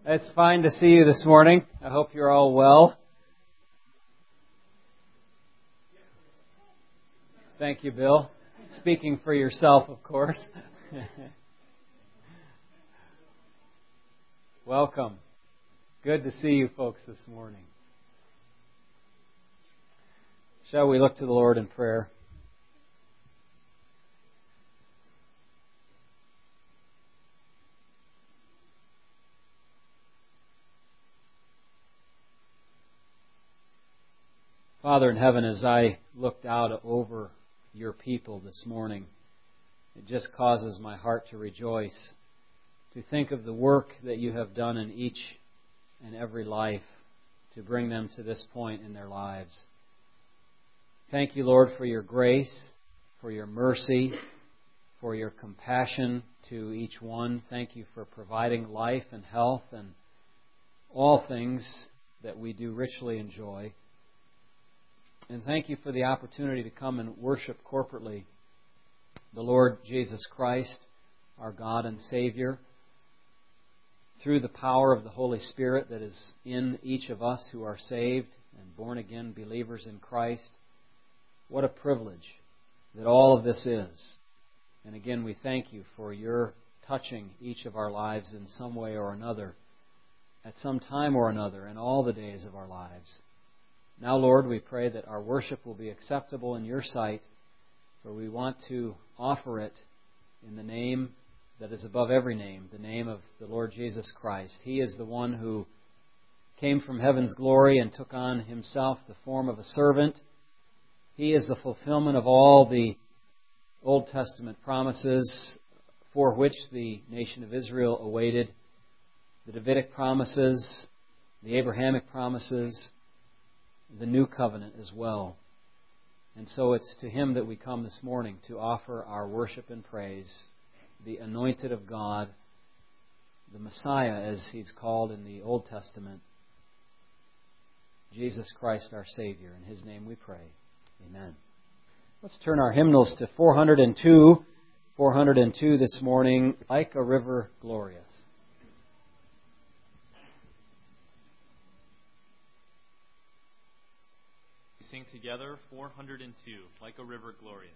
It's fine to see you this morning. I hope you're all well. Thank you, Bill. Speaking for yourself, of course. Welcome. Good to see you folks this morning. Shall we look to the Lord in prayer? Father in heaven, as I looked out over your people this morning, it just causes my heart to rejoice, to think of the work that you have done in each and every life to bring them to this point in their lives. Thank you, Lord, for your grace, for your mercy, for your compassion to each one. Thank you for providing life and health and all things that we do richly enjoy. And thank you for the opportunity to come and worship corporately the Lord Jesus Christ, our God and Savior, through the power of the Holy Spirit that is in each of us who are saved and born-again believers in Christ. What a privilege that all of this is. And again, we thank you for your touching each of our lives in some way or another, at some time or another, in all the days of our lives. Now, Lord, we pray that our worship will be acceptable in your sight, for we want to offer it in the name that is above every name, the name of the Lord Jesus Christ. He is the one who came from heaven's glory and took on himself the form of a servant. He is the fulfillment of all the Old Testament promises for which the nation of Israel awaited, the Davidic promises, the Abrahamic promises, the new covenant as well. And so it's to him that we come this morning to offer our worship and praise, the anointed of God, the Messiah as he's called in the Old Testament, Jesus Christ our Savior. In his name we pray. Amen. Let's turn our hymnals to 402. 402 this morning, Like a River Glorious. Sing together 402, Like a River Glorious.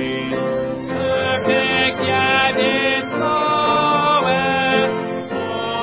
Perfect, yet it floweth.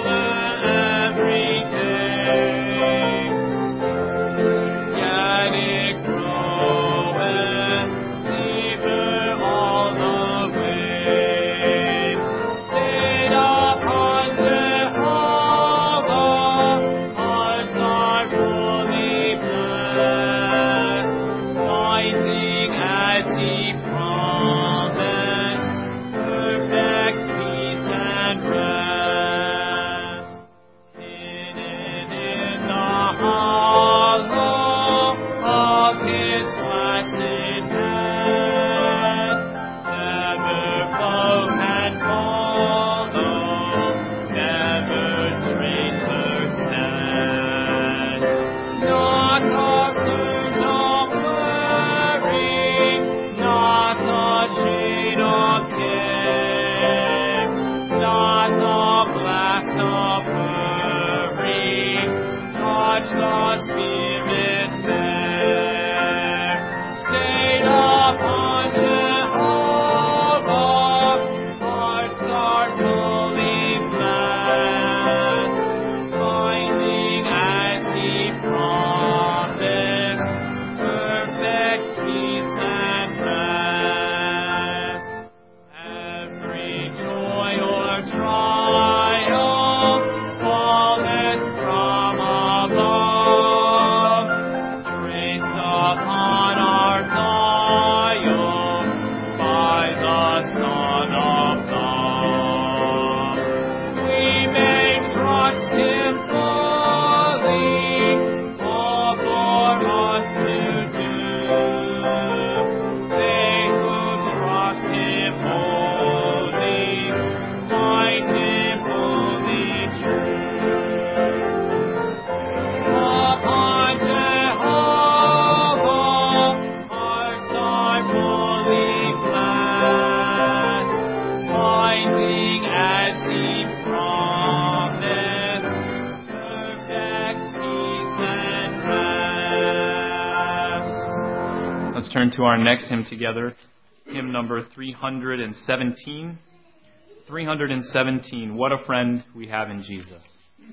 turn to our next hymn together, hymn number 317. 317, What a Friend We Have in Jesus.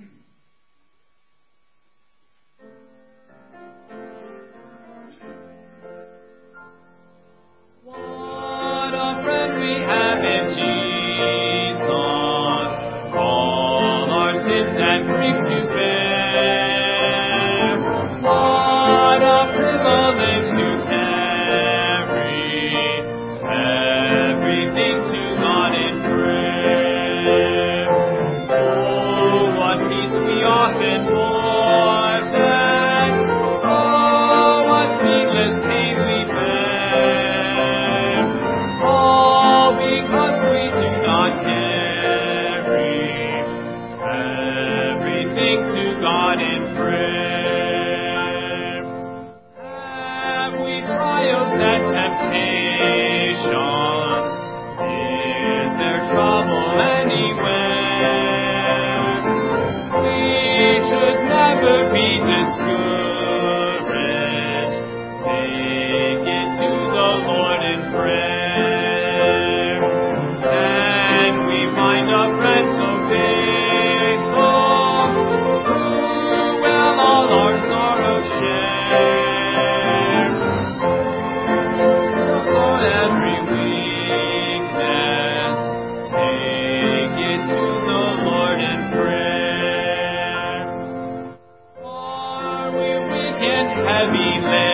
What a friend we have in Jesus, all our sins and griefs to bear. What a privilege to carry everything to God in prayer. Oh, what peace we often forfeit. Oh, what needless pain we bear. All because we do not carry everything to God in prayer. Have we trials and temptations? Is there trouble anywhere? We should never be discouraged. Take it to the Lord in prayer. And we find a friend so faithful, who will all our sorrows share. For every weakness, take it to the Lord in prayer. Are we weak and heavy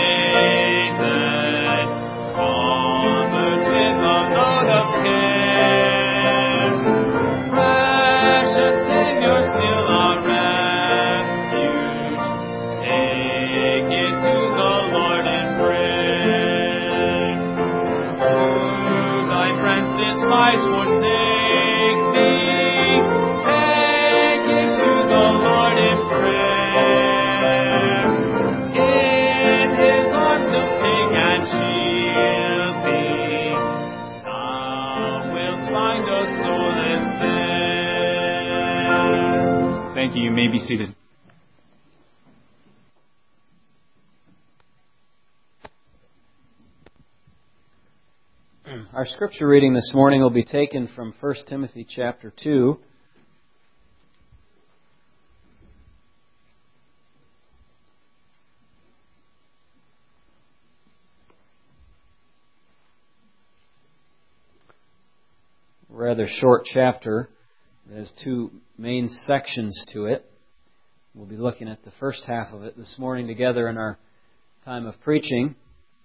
laden, covered with a load of care? Precious Savior, still our refuge, take it to the Lord in prayer. Do thy friends despise, forsake thee? Take it to the Lord in prayer. In His arms He'll take and shield thee. Thou wilt find a solace there. Thank you. You may be seated. Our scripture reading this morning will be taken from 1 Timothy chapter 2. Rather short chapter. It has two main sections to it. We'll be looking at the first half of it this morning together in our time of preaching.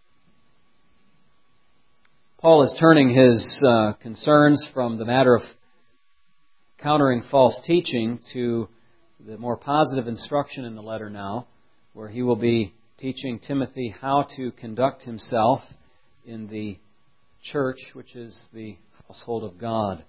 Paul is turning his concerns from the matter of countering false teaching to the more positive instruction in the letter now, where he will be teaching Timothy how to conduct himself in the church, which is the household of God.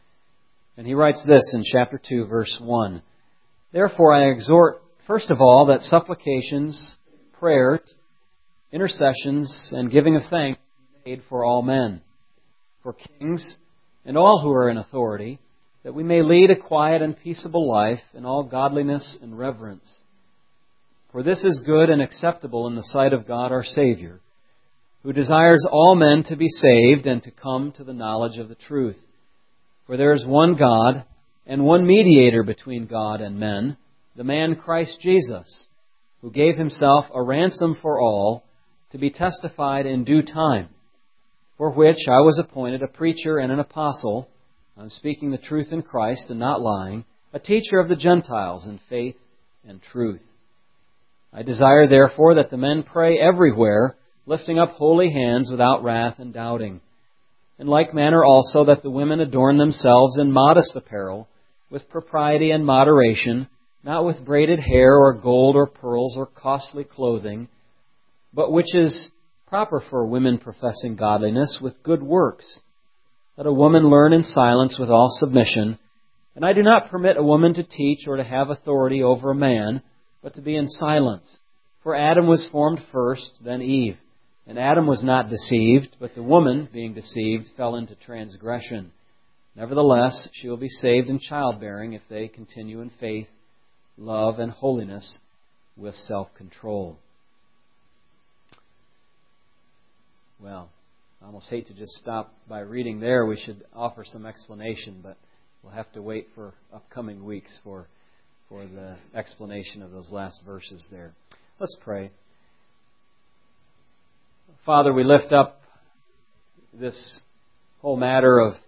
And he writes this in chapter 2, verse 1. Therefore I exhort, first of all, that supplications, prayers, intercessions, and giving of thanks be made for all men, for kings, and all who are in authority, that we may lead a quiet and peaceable life in all godliness and reverence. For this is good and acceptable in the sight of God our Savior, who desires all men to be saved and to come to the knowledge of the truth. For there is one God and one mediator between God and men, the man Christ Jesus, who gave Himself a ransom for all, to be testified in due time, for which I was appointed a preacher and an apostle, I'm speaking the truth in Christ and not lying, a teacher of the Gentiles in faith and truth. I desire, therefore, that the men pray everywhere, lifting up holy hands without wrath and doubting. In like manner also that the women adorn themselves in modest apparel, with propriety and moderation, not with braided hair or gold or pearls or costly clothing, but which is proper for women professing godliness with good works. Let a woman learn in silence with all submission. And I do not permit a woman to teach or to have authority over a man, but to be in silence. For Adam was formed first, then Eve. And Adam was not deceived, but the woman, being deceived, fell into transgression. Nevertheless, she will be saved in childbearing if they continue in faith, love, and holiness with self-control. well, I almost hate to just stop by reading there. We should offer some explanation, but we'll have to wait for upcoming weeks for the explanation of those last verses there. Let's pray. Father, we lift up this whole matter of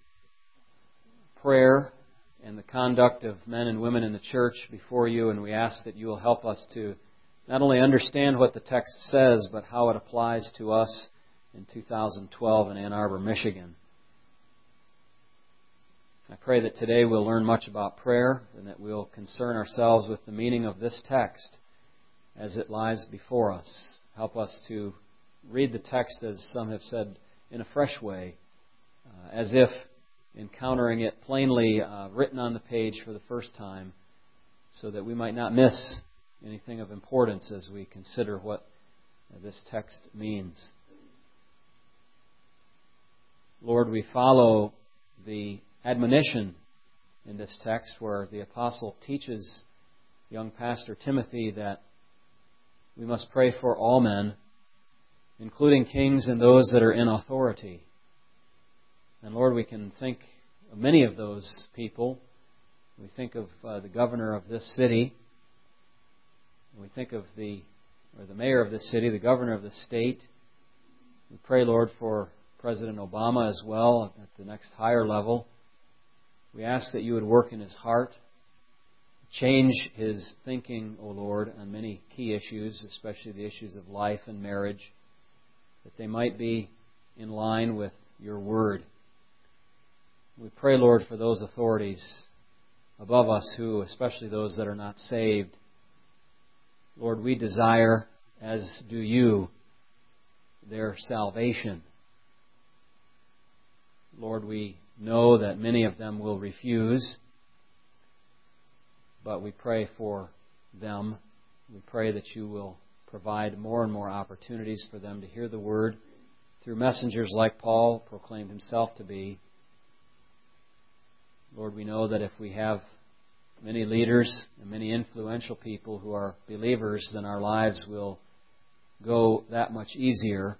prayer and the conduct of men and women in the church before you, and we ask that you will help us to not only understand what the text says, but how it applies to us in 2012 in Ann Arbor, Michigan. I pray that today we'll learn much about prayer and that we'll concern ourselves with the meaning of this text as it lies before us. Help us to read the text, as some have said, in a fresh way, as if encountering it plainly written on the page for the first time, so that we might not miss anything of importance as we consider what this text means. Lord, we follow the admonition in this text where the apostle teaches young pastor Timothy that we must pray for all men, including kings and those that are in authority. And Lord, we can think of many of those people. We think of the governor of this city. We think of the mayor of this city, the governor of this state. We pray, Lord, for President Obama as well at the next higher level. We ask that you would work in his heart, change his thinking, O Lord, on many key issues, especially the issues of life and marriage, that they might be in line with your word. We pray, Lord, for those authorities above us who, especially those that are not saved. Lord, we desire, as do you, their salvation. Lord, we know that many of them will refuse, but we pray for them. We pray that you will provide more and more opportunities for them to hear the word through messengers like Paul proclaimed himself to be. Lord, we know that if we have many leaders and many influential people who are believers, then our lives will go that much easier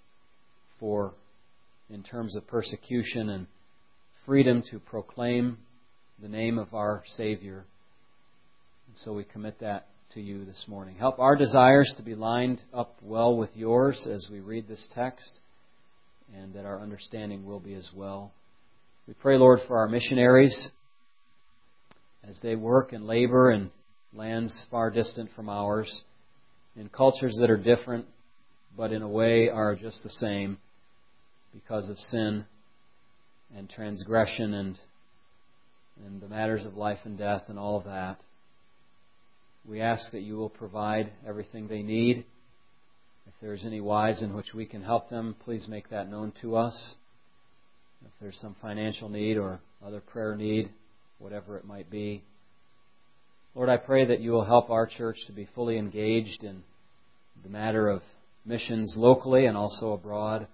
in terms of persecution and freedom to proclaim the name of our Savior. And so we commit that to you this morning. Help our desires to be lined up well with yours as we read this text, and that our understanding will be as well. We pray, Lord, for our missionaries as they work and labor in lands far distant from ours, in cultures that are different, but in a way are just the same because of sin and transgression and the matters of life and death and all of that. We ask that you will provide everything they need. If there's any wise in which we can help them, please make that known to us. If there's some financial need or other prayer need, whatever it might be. Lord, I pray that you will help our church to be fully engaged in the matter of missions locally and also abroad,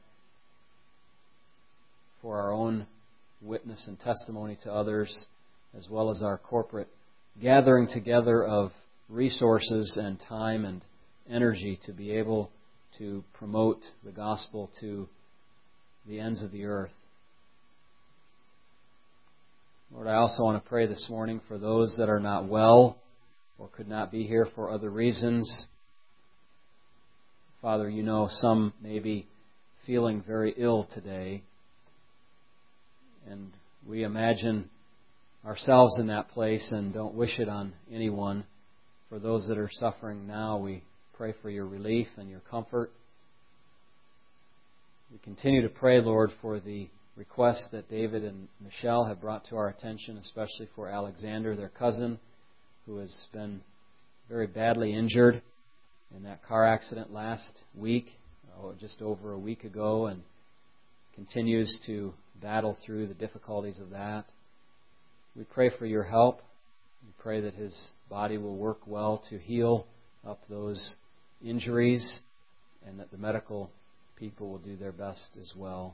for our own witness and testimony to others, as well as our corporate gathering together of resources and time and energy to be able to promote the gospel to the ends of the earth. Lord, I also want to pray this morning for those that are not well or could not be here for other reasons. Father, you know some may be feeling very ill today, and we imagine ourselves in that place and don't wish it on anyone. For those that are suffering now, we pray for your relief and your comfort. We continue to pray, Lord, for the requests that David and Michelle have brought to our attention, especially for Alexander, their cousin, who has been very badly injured in that car accident last week, just over a week ago, and continues to battle through the difficulties of that. We pray for your help. We pray that his body will work well to heal up those injuries, and that the medical people will do their best as well.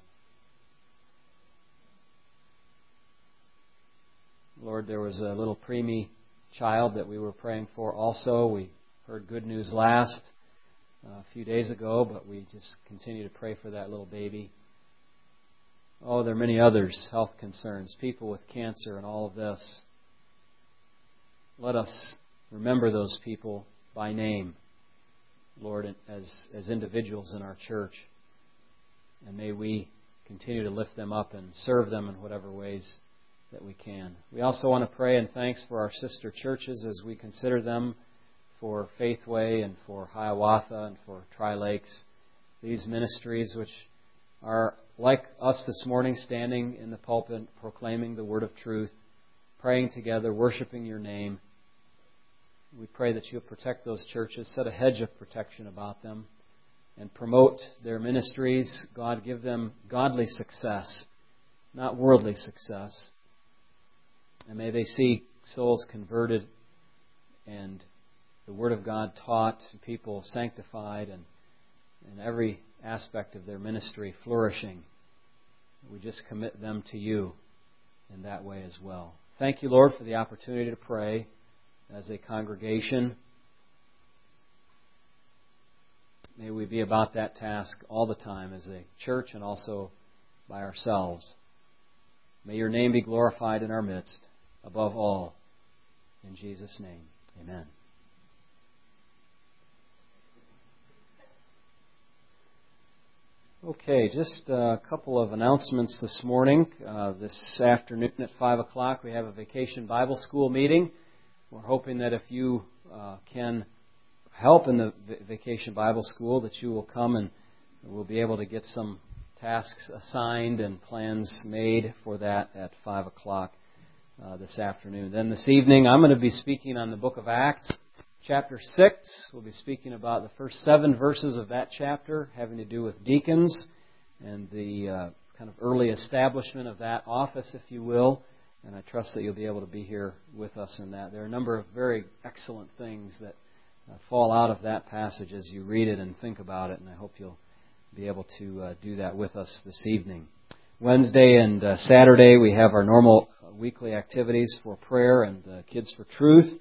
Lord, there was a little preemie child that we were praying for also. We heard good news last a few days ago, but we just continue to pray for that little baby. Oh, there are many others, health concerns, people with cancer and all of this. Let us remember those people by name, Lord, as individuals in our church. And may we continue to lift them up and serve them in whatever ways that we can. We also want to pray and thanks for our sister churches as we consider them, for Faithway and for Hiawatha and for Tri-Lakes. These ministries which are like us this morning, standing in the pulpit, proclaiming the word of truth, praying together, worshiping your name. We pray that you'll protect those churches, set a hedge of protection about them, and promote their ministries. God, give them godly success, not worldly success. And may they see souls converted and the Word of God taught, and people sanctified, and every aspect of their ministry flourishing. We just commit them to you in that way as well. Thank you, Lord, for the opportunity to pray as a congregation. May we be about that task all the time as a church and also by ourselves. May your name be glorified in our midst, above all. In Jesus' name, amen. Okay, just a couple of announcements this morning. This afternoon at 5 o'clock we have a Vacation Bible School meeting. We're hoping that if you can help in the Vacation Bible School, that you will come and we'll be able to get some tasks assigned and plans made for that at 5 o'clock this afternoon. Then this evening I'm going to be speaking on the book of Acts. Chapter 6, we'll be speaking about the first 7 verses of that chapter having to do with deacons and the kind of early establishment of that office, if you will. And I trust that you'll be able to be here with us in that. There are a number of very excellent things that fall out of that passage as you read it and think about it, and I hope you'll be able to do that with us this evening. Wednesday and Saturday we have our normal weekly activities for prayer and Kids for Truth.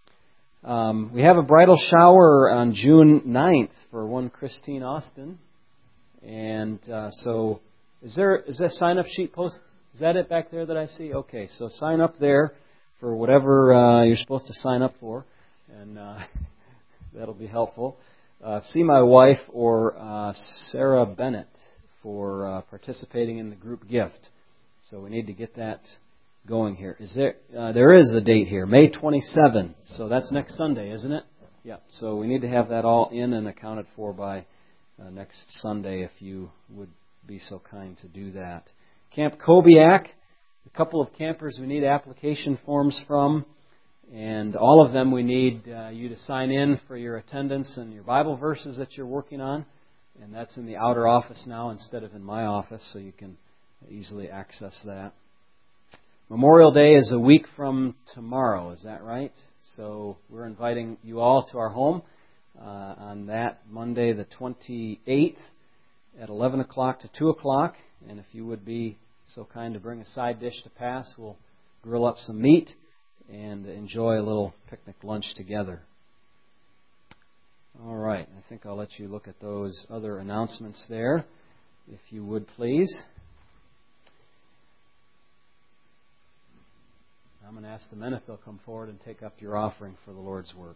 We have a bridal shower on June 9th for one Christine Austin. And so is that sign-up sheet post? Is that it back there that I see? Okay, so sign up there for whatever you're supposed to sign up for. And that'll be helpful. See my wife or Sarah Bennett for participating in the group gift. So we need to get that going here. There is a date here, May 27. So that's next Sunday, isn't it? Yeah. So we need to have that all in and accounted for by next Sunday, if you would be so kind to do that. Camp Kobiak, a couple of campers we need application forms from, and all of them we need you to sign in for your attendance and your Bible verses that you're working on. And that's in the outer office now instead of in my office, so you can easily access that. Memorial Day is a week from tomorrow, is that right? So we're inviting you all to our home on that Monday the 28th at 11 o'clock to 2 o'clock. And if you would be so kind to bring a side dish to pass, we'll grill up some meat and enjoy a little picnic lunch together. All right, I think I'll let you look at those other announcements there, if you would please. I'm going to ask the men if they'll come forward and take up your offering for the Lord's work.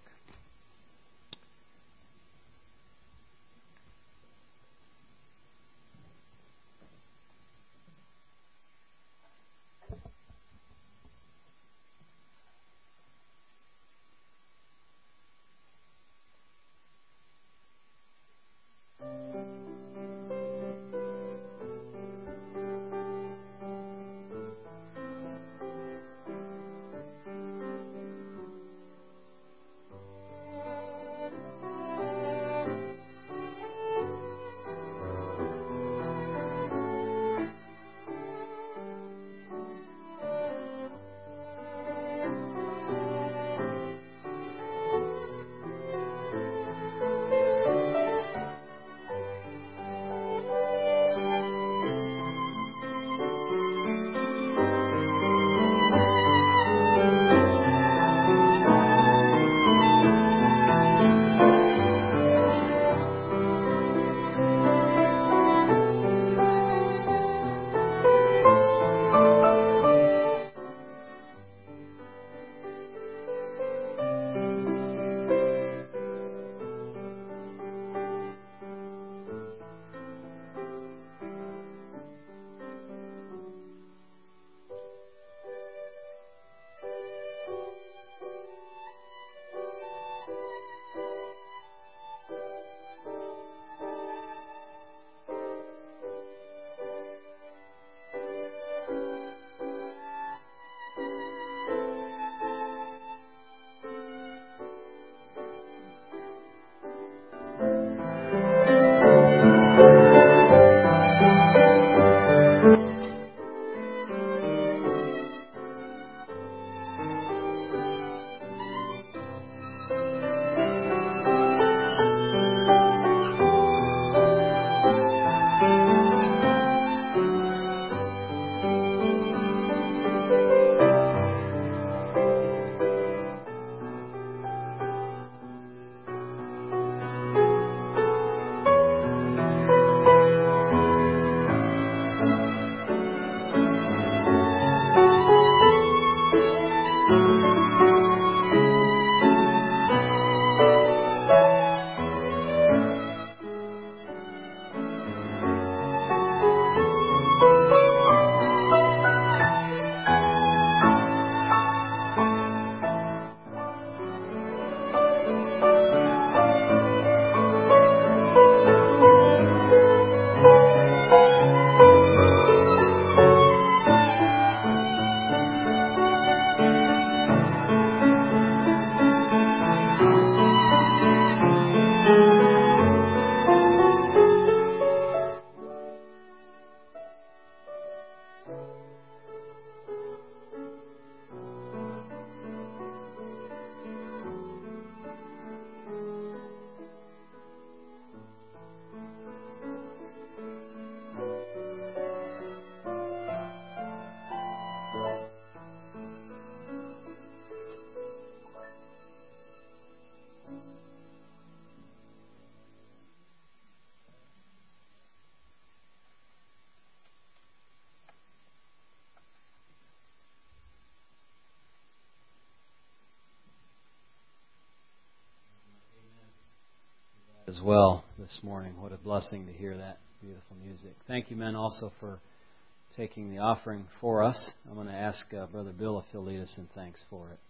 as well this morning. What a blessing to hear that beautiful music. Thank you, men, also for taking the offering for us. I'm going to ask Brother Bill if he'll lead us in thanks for it.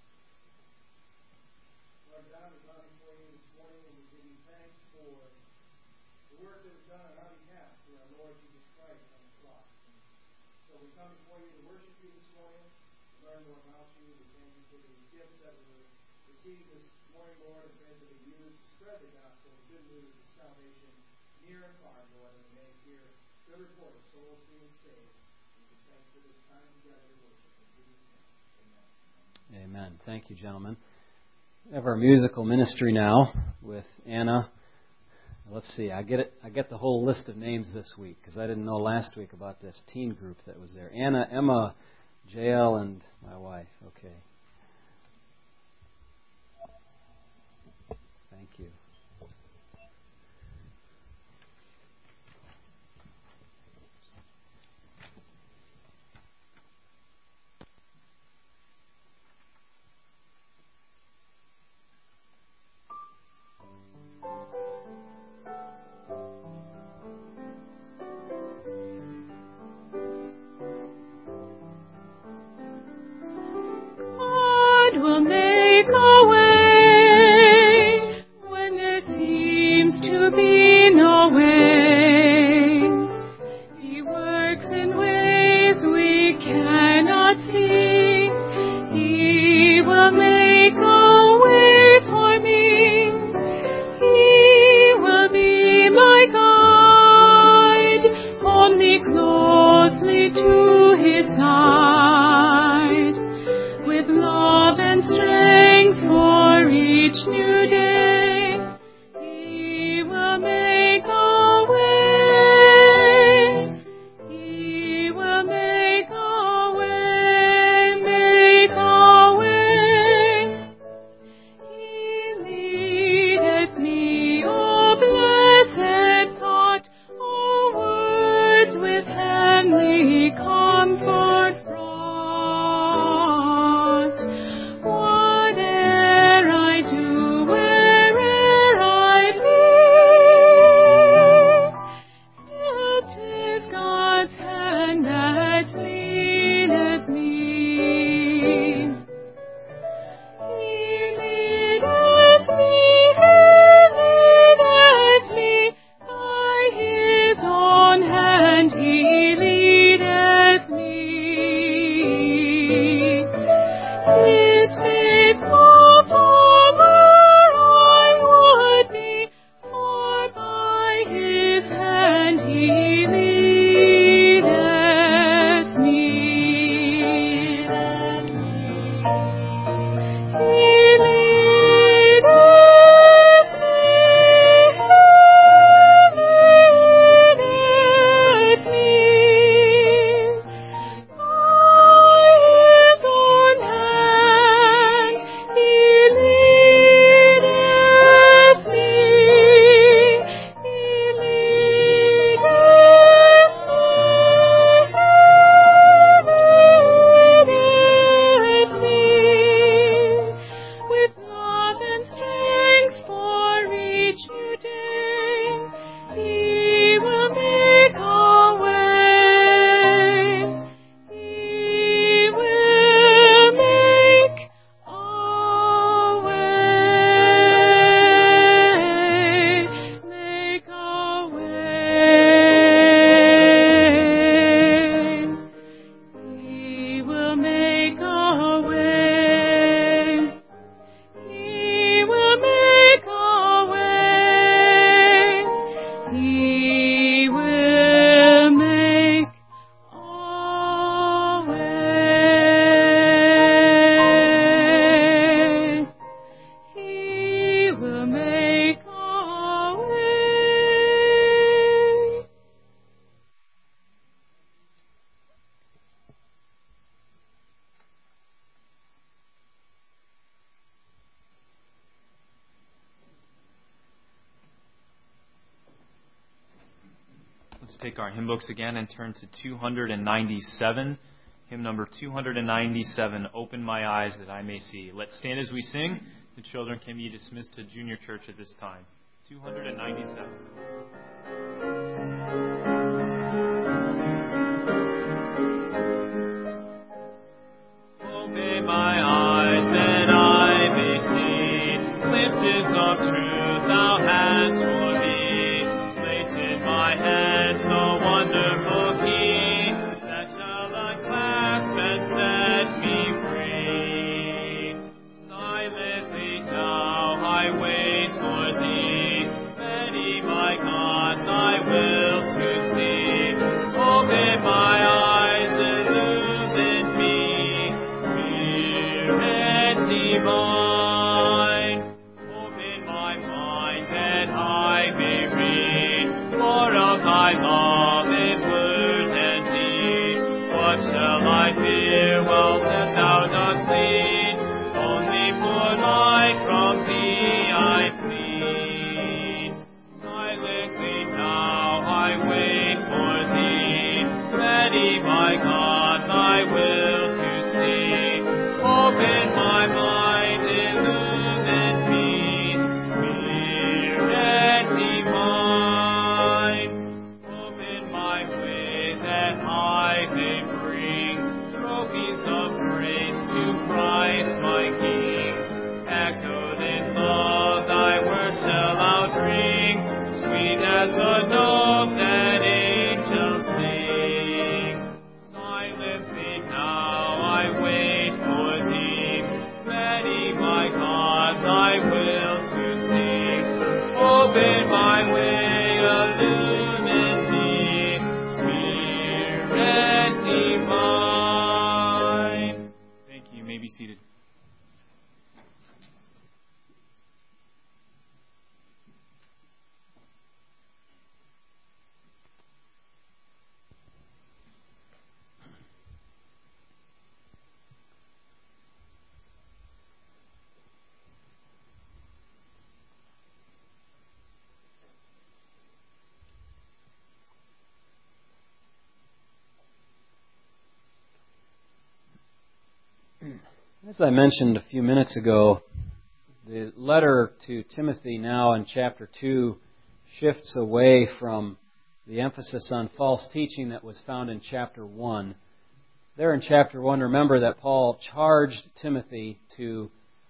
Lord God, we come before you this morning and we give you thanks for the work that was done on our behalf through our Lord Jesus Christ on the cross. So we come before you to worship you this morning, to learn more about you. We thank you for the gifts that we received this morning, Lord, and pray that we use to spread the gospel, the good news of salvation near and far, Lord, and we may hear good report of souls being saved. We just thank you for this time together to worship. In Jesus' name, amen. Amen. Thank you, gentlemen. We have our musical ministry now with Anna. Let's see. I get the whole list of names this week because I didn't know last week about this teen group that was there. Anna, Emma, JL, and my wife. Okay. Thank you. God will make a way when there seems to be no way. He works in ways we cannot see. He will make a way for me. He will be my guide. Hold me closely to His side. With love and strength for each new day, He will make a way. He will make a way, make a way. He leadeth me, O blessed thought, O words with heavenly comfort brought. Whate'er I do, where'er I be, still 'tis God's hand that leadeth me. He leadeth me, by His own hand He leadeth me. His faithful follower I would be, for by His hand He leadeth me. He leadeth me, by His own hand He leadeth me. He leadeth me. With love and strength for each new day, He will make a way. He will make a way, make a way. He will make a way. He will make a way. He will make a way. He will make a way. Let's take our hymn books again and turn to 297. Hymn number 297, Open My Eyes That I May See. Let's stand as we sing. The children can be dismissed to junior church at this time. 297. Open my eyes that I may see glimpses of truth thou hast for me. Place in my hands the wonderful key that shall unclasp and set me free. Silently now I wait for thee. Ready, my God, thy will to see. Open my eyes, illumine me. Spirit divine, open my mind that I may read more of thy love in word and deed. What shall I fear? Well, that thou dost lead. Only for light from thee I plead. Silently now I wait for thee. Ready, my God, thy will to see. Open my mind, illumine me. Spirit divine, open my way that I may bring trophies of praise to Christ my King. Echoed in love, thy word shall outring, sweet as the note that angels sing. Silently now I wait for thee. Ready, my God, thy will to see. Open my way, illumine me. Spirit divine. Thank you. You may be seated. As I mentioned a few minutes ago, the letter to Timothy now in chapter 2 shifts away from the emphasis on false teaching that was found in chapter 1. There in chapter 1, remember that Paul charged Timothy to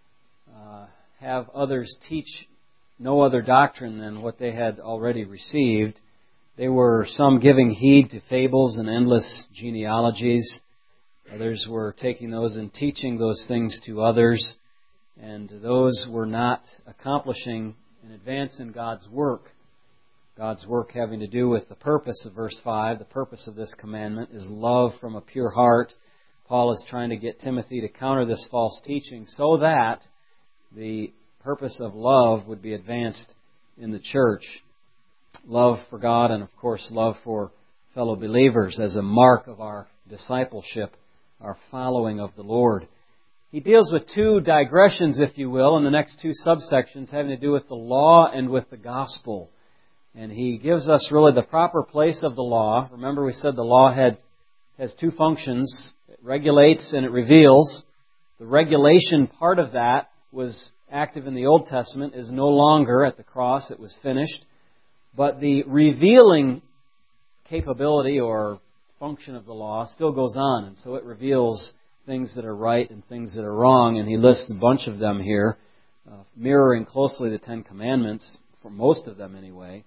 have others teach no other doctrine than what they had already received. There were some giving heed to fables and endless genealogies. Others were taking those and teaching those things to others. And those were not accomplishing an advance in God's work. God's work having to do with the purpose of verse 5. The purpose of this commandment is love from a pure heart. Paul is trying to get Timothy to counter this false teaching so that the purpose of love would be advanced in the church. Love for God and, of course, love for fellow believers as a mark of our discipleship, our following of the Lord. He deals with two digressions, if you will, in the next two subsections having to do with the law and with the gospel. And he gives us really the proper place of the law. Remember we said the law has two functions. It regulates and it reveals. The regulation part of that was active in the Old Testament, is no longer at the cross. It was finished. But the revealing capability or function of the law still goes on. And so it reveals things that are right and things that are wrong. And he lists a bunch of them here, mirroring closely the Ten Commandments, for most of them anyway,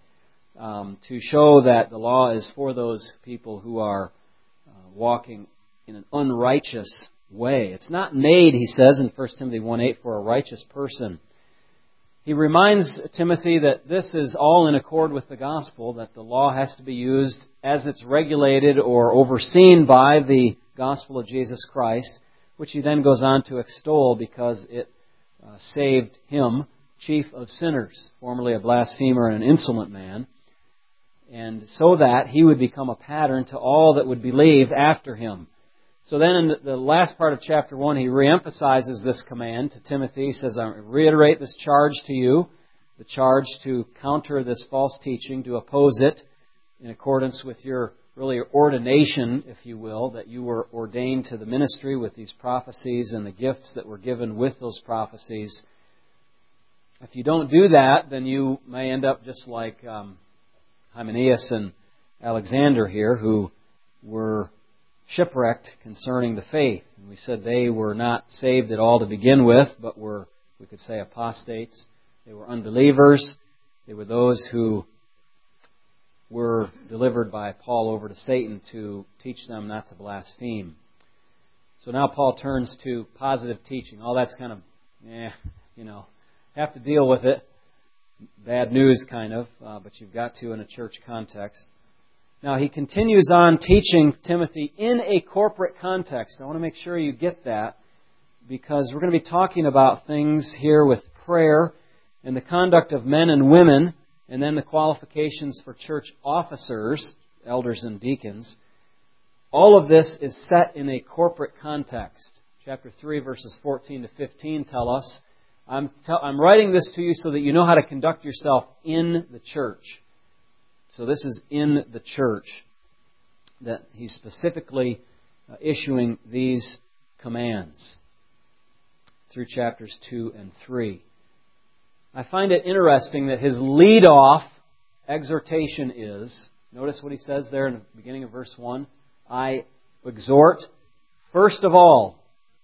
to show that the law is for those people who are walking in an unrighteous way. It's not made, he says in 1 Timothy 1:8, for a righteous person. He reminds Timothy that this is all in accord with the gospel, that the law has to be used as it's regulated or overseen by the gospel of Jesus Christ, which he then goes on to extol because it saved him, chief of sinners, formerly a blasphemer and an insolent man, and so that he would become a pattern to all that would believe after him. So then in the last part of chapter 1, he reemphasizes this command to Timothy. He says, I reiterate this charge to you, the charge to counter this false teaching, to oppose it in accordance with your really ordination, if you will, that you were ordained to the ministry with these prophecies and the gifts that were given with those prophecies. If you don't do that, then you may end up just like Hymenaeus and Alexander here, who were shipwrecked concerning the faith. And we said they were not saved at all to begin with, but were, we could say, apostates. They were unbelievers. They were those who were delivered by Paul over to Satan to teach them not to blaspheme. So now Paul turns to positive teaching. All that's kind of, have to deal with it. Bad news, kind of, but you've got to in a church context. Now, he continues on teaching Timothy in a corporate context. I want to make sure you get that, because we're going to be talking about things here with prayer and the conduct of men and women, and then the qualifications for church officers, elders and deacons. All of this is set in a corporate context. Chapter 3, verses 14 to 15 tell us, I'm writing this to you so that you know how to conduct yourself in the church. So this is in the church that he's specifically issuing these commands through chapters 2 and 3. I find it interesting that his lead-off exhortation is, notice what he says there in the beginning of verse 1, I exhort, first of all,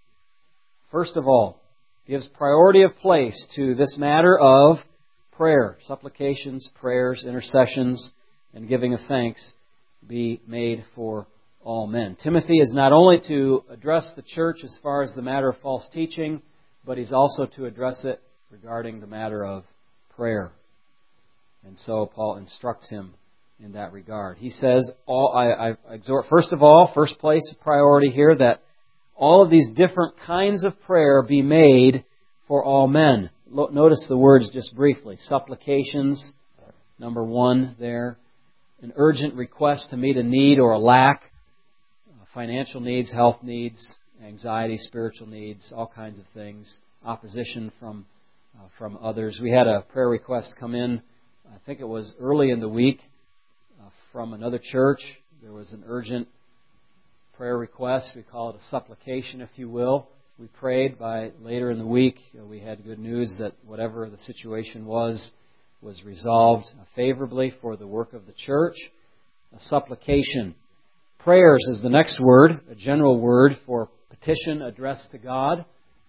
gives priority of place to this matter of prayer, supplications, prayers, intercessions, and giving of thanks be made for all men. Timothy is not only to address the church as far as the matter of false teaching, but he's also to address it regarding the matter of prayer. And so Paul instructs him in that regard. He says, I exhort, first of all, first place of priority here, that all of these different kinds of prayer be made for all men. Notice the words just briefly. Supplications, number 1 there. An urgent request to meet a need or a lack. Financial needs, health needs, anxiety, spiritual needs, all kinds of things. Opposition from others. We had a prayer request come in, I think it was early in the week, from another church. There was an urgent prayer request. We call it a supplication, if you will. We prayed. By later in the week, we had good news that whatever the situation was resolved favorably for the work of the church. A supplication. Prayers is the next word, a general word for petition addressed to God.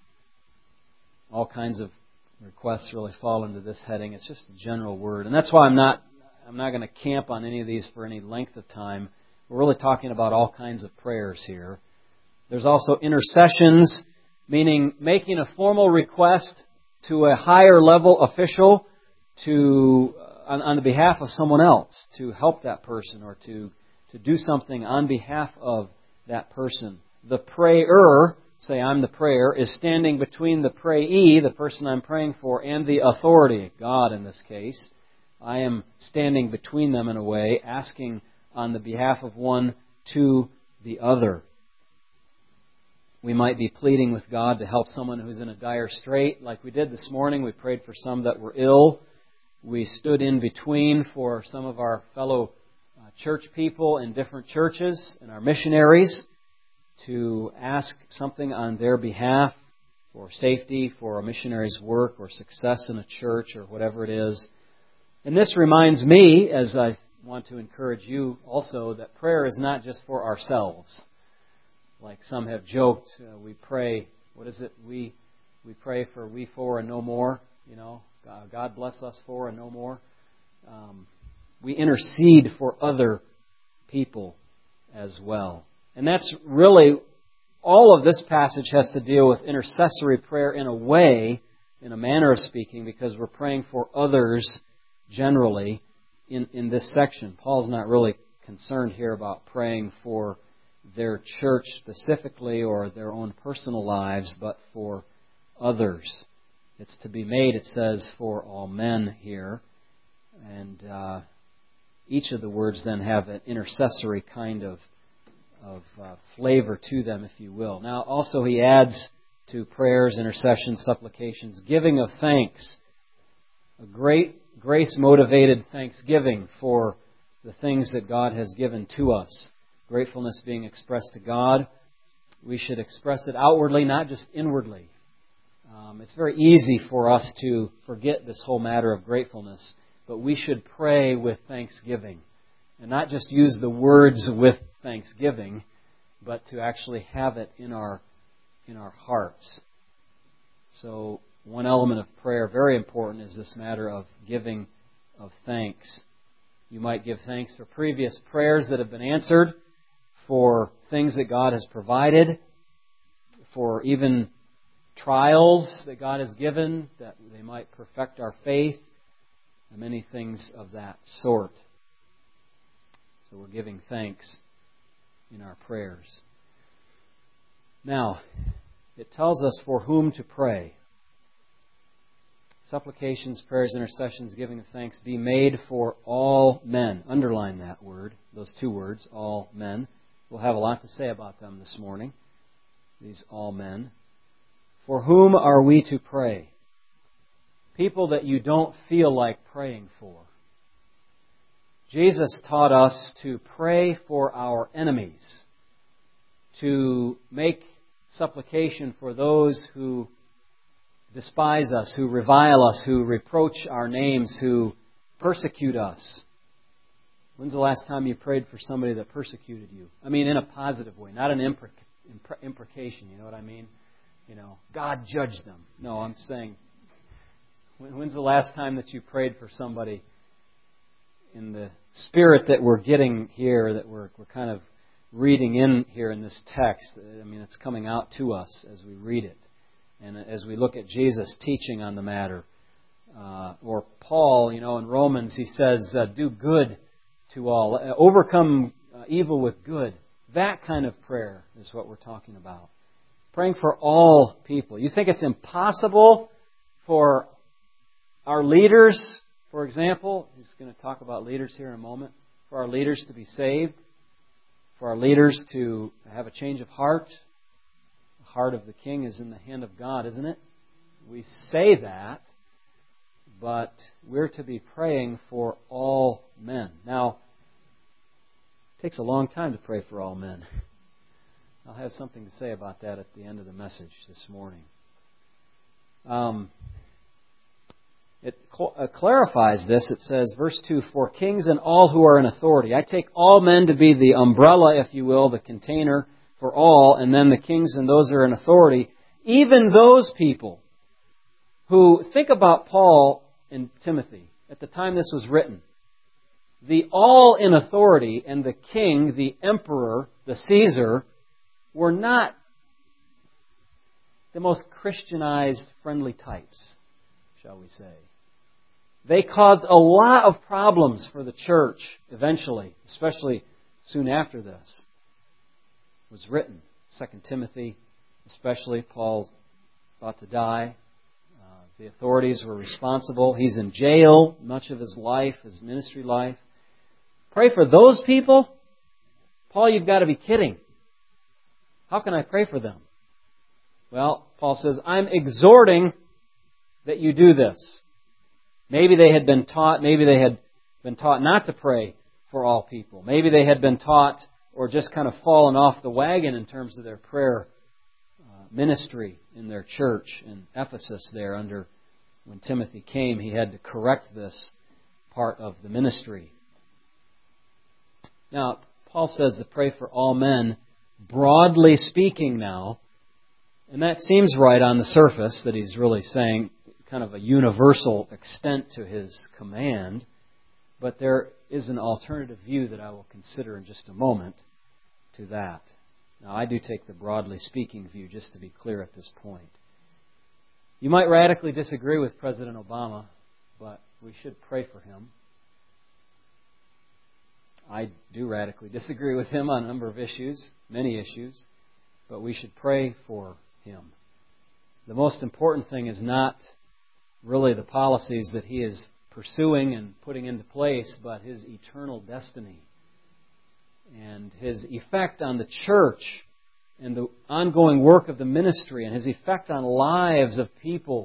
All kinds of requests really fall into this heading. It's just a general word. And that's why I'm not going to camp on any of these for any length of time. We're really talking about all kinds of prayers here. There's also intercessions, meaning making a formal request to a higher level official on the behalf of someone else, to help that person or to do something on behalf of that person. The prayer, say I'm the prayer, is standing between the prayee, the person I'm praying for, and the authority, God in this case. I am standing between them in a way, asking on the behalf of one to the other. We might be pleading with God to help someone who's in a dire strait, like we did this morning. We prayed for some that were ill. We stood in between for some of our fellow church people in different churches and our missionaries to ask something on their behalf for safety, for a missionary's work or success in a church or whatever it is. And this reminds me, as I want to encourage you also, that prayer is not just for ourselves. Like some have joked, we pray, what is it? We pray for we for and no more. God bless us for and no more. We intercede for other people as well. And that's really, all of this passage has to deal with intercessory prayer in a way, in a manner of speaking, because we're praying for others generally in this section. Paul's not really concerned here about praying for their church specifically or their own personal lives, but for others. It's to be made, it says, for all men here. And each of the words then have an intercessory kind of flavor to them, if you will. Now, also he adds to prayers, intercessions, supplications, giving of thanks. A great grace-motivated thanksgiving for the things that God has given to us. Gratefulness being expressed to God. We should express it outwardly, not just inwardly. It's very easy for us to forget this whole matter of gratefulness, but we should pray with thanksgiving. And not just use the words with thanksgiving, but to actually have it in our hearts. So one element of prayer, very important, is this matter of giving of thanks. You might give thanks for previous prayers that have been answered, for things that God has provided, for even trials that God has given, that they might perfect our faith, and many things of that sort. So we're giving thanks in our prayers. Now, it tells us for whom to pray. Supplications, prayers, intercessions, giving of thanks be made for all men. Underline that word, those two words, all men. We'll have a lot to say about them this morning, these all men. For whom are we to pray? People that you don't feel like praying for. Jesus taught us to pray for our enemies, to make supplication for those who despise us, who revile us, who reproach our names, who persecute us. When's the last time you prayed for somebody that persecuted you? I mean, in a positive way, not an imprecation, you know what I mean? You know, God judge them. No, I'm saying, when's the last time that you prayed for somebody in the spirit that we're getting here, that we're kind of reading in here in this text? I mean, it's coming out to us as we read it. And as we look at Jesus' teaching on the matter, or Paul, you know, in Romans, he says, do good to all. Overcome evil with good. That kind of prayer is what we're talking about. Praying for all people. You think it's impossible for our leaders, for example, he's going to talk about leaders here in a moment, for our leaders to be saved, for our leaders to have a change of heart. The heart of the king is in the hand of God, isn't it? We say that, but we're to be praying for all men. Now, it takes a long time to pray for all men. I'll have something to say about that at the end of the message this morning. It clarifies this. It says, verse 2, for kings and all who are in authority. I take all men to be the umbrella, if you will, the container for all, and then the kings and those who are in authority. Even those people who, think about Paul and Timothy at the time this was written. The all in authority and the king, the emperor, the Caesar, were not the most Christianized, friendly types, shall we say. They caused a lot of problems for the church eventually, especially soon after this was written. 2 Timothy, especially, Paul's about to die. The authorities were responsible. He's in jail much of his life, his ministry life. Pray for those people? Paul, you've got to be kidding. How can I pray for them? Well, Paul says, I'm exhorting that you do this. Maybe they had been taught not to pray for all people. Maybe they had been taught or just kind of fallen off the wagon in terms of their prayer ministry in their church in Ephesus there when Timothy came. He had to correct this part of the ministry. Now, Paul says to pray for all men, broadly speaking now, and that seems right on the surface that he's really saying kind of a universal extent to his command, but there is an alternative view that I will consider in just a moment to that. Now, I do take the broadly speaking view, just to be clear at this point. You might radically disagree with President Obama, but we should pray for him. I do radically disagree with him on a number of issues, many issues, but we should pray for him. The most important thing is not really the policies that he is pursuing and putting into place, but his eternal destiny and his effect on the church and the ongoing work of the ministry and his effect on lives of people,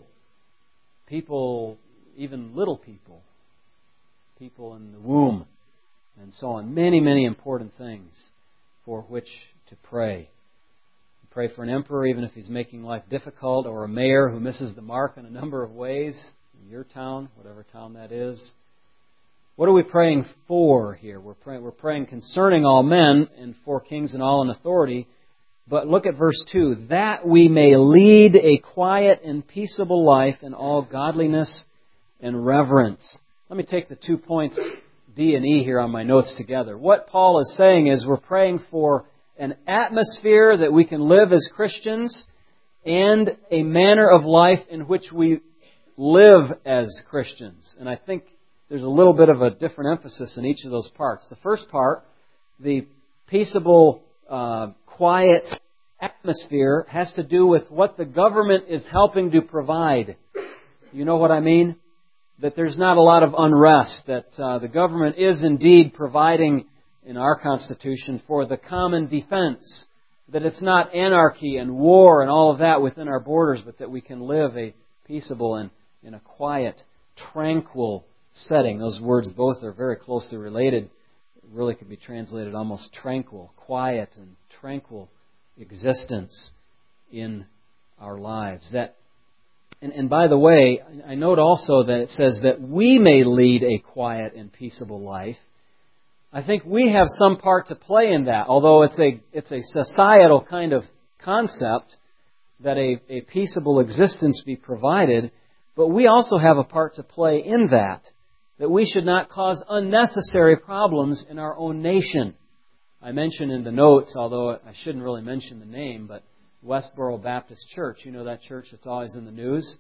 even little people in the womb, and so on. Many, many important things for which to pray. pray for an emperor, even if he's making life difficult, or a mayor who misses the mark in a number of ways in your town, whatever town that is. What are we praying for here? We're praying concerning all men and for kings and all in authority. But look at verse 2. That we may lead a quiet and peaceable life in all godliness and reverence. Let me take the 2 points, D and E, here on my notes together. What Paul is saying is we're praying for an atmosphere that we can live as Christians and a manner of life in which we live as Christians. And I think there's a little bit of a different emphasis in each of those parts. The first part, the peaceable, quiet atmosphere, has to do with what the government is helping to provide. You know what I mean? That there's not a lot of unrest, that the government is indeed providing in our Constitution for the common defense, that it's not anarchy and war and all of that within our borders, but that we can live a peaceable and in a quiet, tranquil setting. Those words both are very closely related. It really could be translated almost tranquil, quiet and tranquil existence in our lives. And by the way, I note also that it says that we may lead a quiet and peaceable life. I think we have some part to play in that, although it's a societal kind of concept that a peaceable existence be provided, but we also have a part to play in that we should not cause unnecessary problems in our own nation. I mentioned in the notes, although I shouldn't really mention the name, but Westboro Baptist Church, you know that church that's always in the news?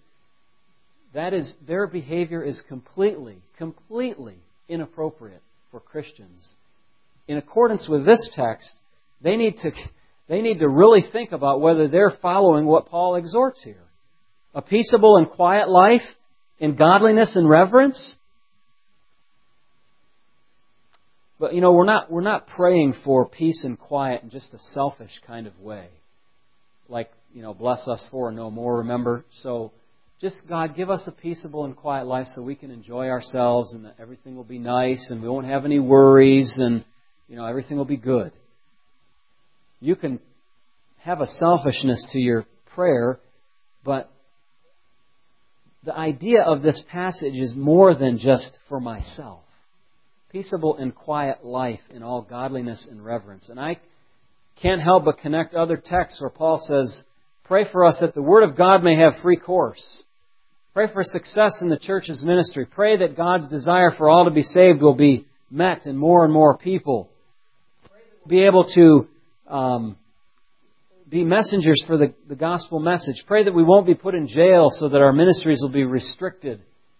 Their behavior is completely inappropriate for Christians. In accordance with this text, they need to really think about whether they're following what Paul exhorts here. A peaceable and quiet life in godliness and reverence. But we're not praying for peace and quiet in just a selfish kind of way. Like, bless us for no more, remember? So just, God, give us a peaceable and quiet life so we can enjoy ourselves and that everything will be nice and we won't have any worries and, everything will be good. You can have a selfishness to your prayer, but the idea of this passage is more than just for myself. Peaceable and quiet life in all godliness and reverence. And I can't help but connect other texts where Paul says, pray for us that the Word of God may have free course. Pray for success in the church's ministry. Pray that God's desire for all to be saved will be met in more and more people. Pray that we'll be able to be messengers for the gospel message. Pray that we won't be put in jail so that our ministries will be restricted.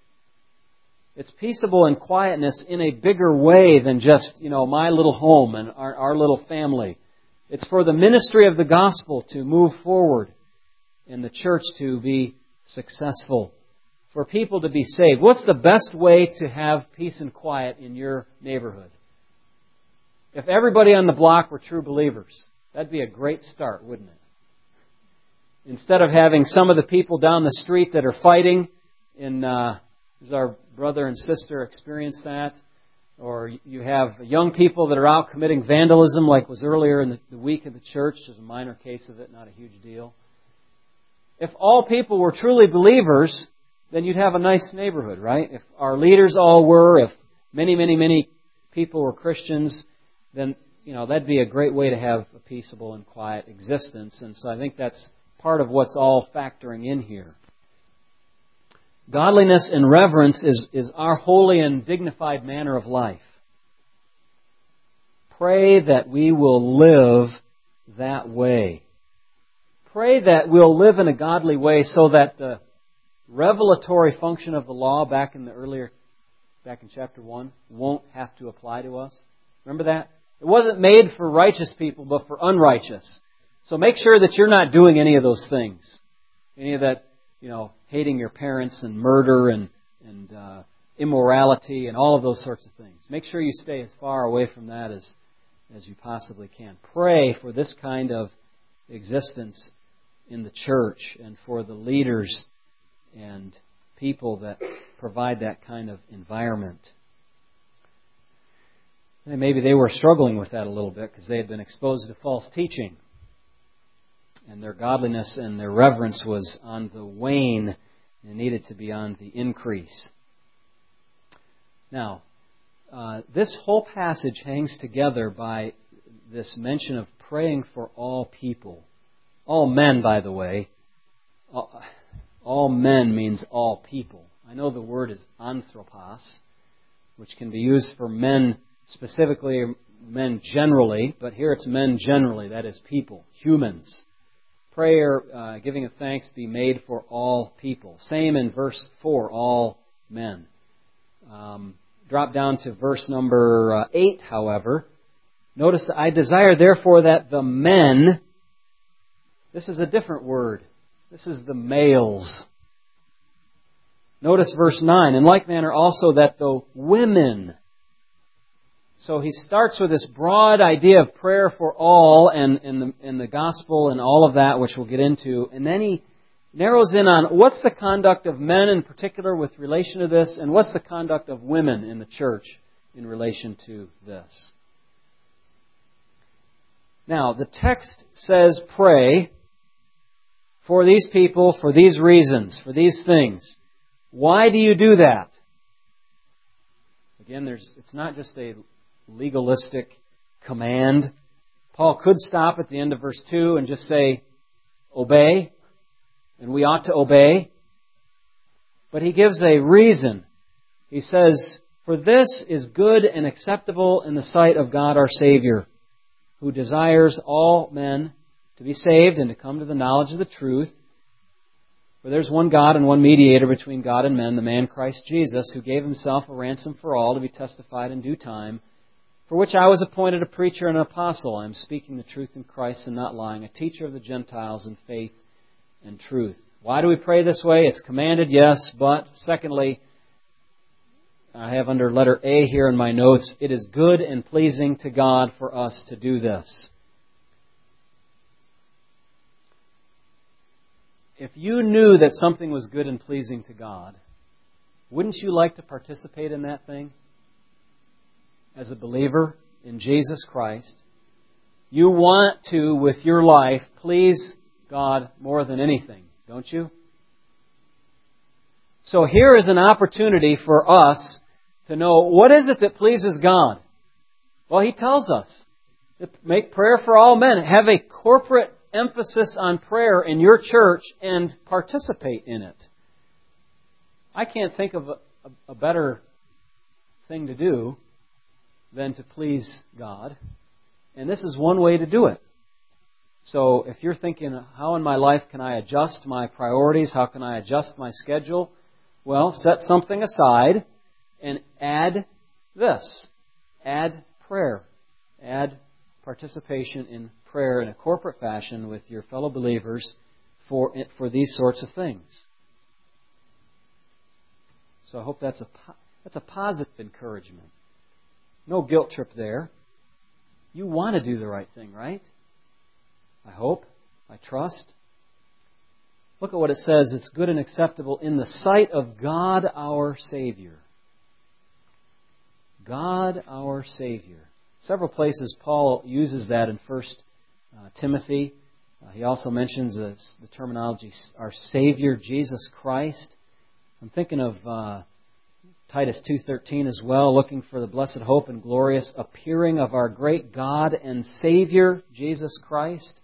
It's peaceable and quietness in a bigger way than just, my little home and our little family. It's for the ministry of the gospel to move forward and the church to be successful. For people to be saved. What's the best way to have peace and quiet in your neighborhood? If everybody on the block were true believers, that'd be a great start, wouldn't it? Instead of having some of the people down the street that are fighting does our brother and sister experience that? Or you have young people that are out committing vandalism like was earlier in the week of the church. There's a minor case of it, not a huge deal. If all people were truly believers, then you'd have a nice neighborhood, right? If our leaders all were, if many people were Christians, then, that'd be a great way to have a peaceable and quiet existence. And so I think that's part of what's all factoring in here. Godliness and reverence is our holy and dignified manner of life. Pray that we will live that way. Pray that we'll live in a godly way so that the revelatory function of the law back in chapter 1 won't have to apply to us. Remember that? It wasn't made for righteous people, but for unrighteous. So make sure that you're not doing any of those things. Any of that, hating your parents and murder and immorality and all of those sorts of things. Make sure you stay as far away from that as you possibly can. Pray for this kind of existence in the church and for the leaders and people that provide that kind of environment. And maybe they were struggling with that a little bit because they had been exposed to false teaching. and their godliness and their reverence was on the wane and needed to be on the increase. Now, this whole passage hangs together by this mention of praying for all people. All men, by the way. All men means all people. I know the word is anthropos, which can be used for men specifically or men generally, but here it's men generally, that is people, humans. Prayer, giving of thanks, be made for all people. Same in verse 4, all men. Drop down to verse number 8, however. Notice that I desire, therefore, that the men, this is a different word. This is the males. Notice verse 9. In like manner also that the women. So he starts with this broad idea of prayer for all and the gospel and all of that, which we'll get into. And then he narrows in on what's the conduct of men in particular with relation to this, and what's the conduct of women in the church in relation to this. Now, the text says pray for these people, for these reasons, for these things. Why do you do that? Again, it's not just a legalistic command. Paul could stop at the end of verse 2 and just say, obey, and we ought to obey. But he gives a reason. He says, for this is good and acceptable in the sight of God our Savior, who desires all men to be saved and to come to the knowledge of the truth. For there's one God and one mediator between God and men, the man Christ Jesus, who gave himself a ransom for all to be testified in due time, for which I was appointed a preacher and an apostle. I am speaking the truth in Christ and not lying, a teacher of the Gentiles in faith and truth. Why do we pray this way? It's commanded, yes, but secondly, I have under letter A here in my notes, it is good and pleasing to God for us to do this. If you knew that something was good and pleasing to God, wouldn't you like to participate in that thing? As a believer in Jesus Christ, you want to, with your life, please God more than anything, don't you? So here is an opportunity for us to know, what is it that pleases God? Well, He tells us, make prayer for all men. Have a corporate emphasis on prayer in your church and participate in it. I can't think of a better thing to do than to please God. And this is one way to do it. So if you're thinking, how in my life can I adjust my priorities? How can I adjust my schedule? Well, set something aside and add this. Add prayer. Add participation in prayer in a corporate fashion with your fellow believers for these sorts of things. So I hope that's a positive encouragement. No guilt trip there. You want to do the right thing, right? I hope. I trust. Look at what it says. It's good and acceptable in the sight of God our Savior. God our Savior. Several places Paul uses that in 1 Timothy. He also mentions the terminology, our Savior, Jesus Christ. I'm thinking of Titus 2:13 as well, looking for the blessed hope and glorious appearing of our great God and Savior, Jesus Christ.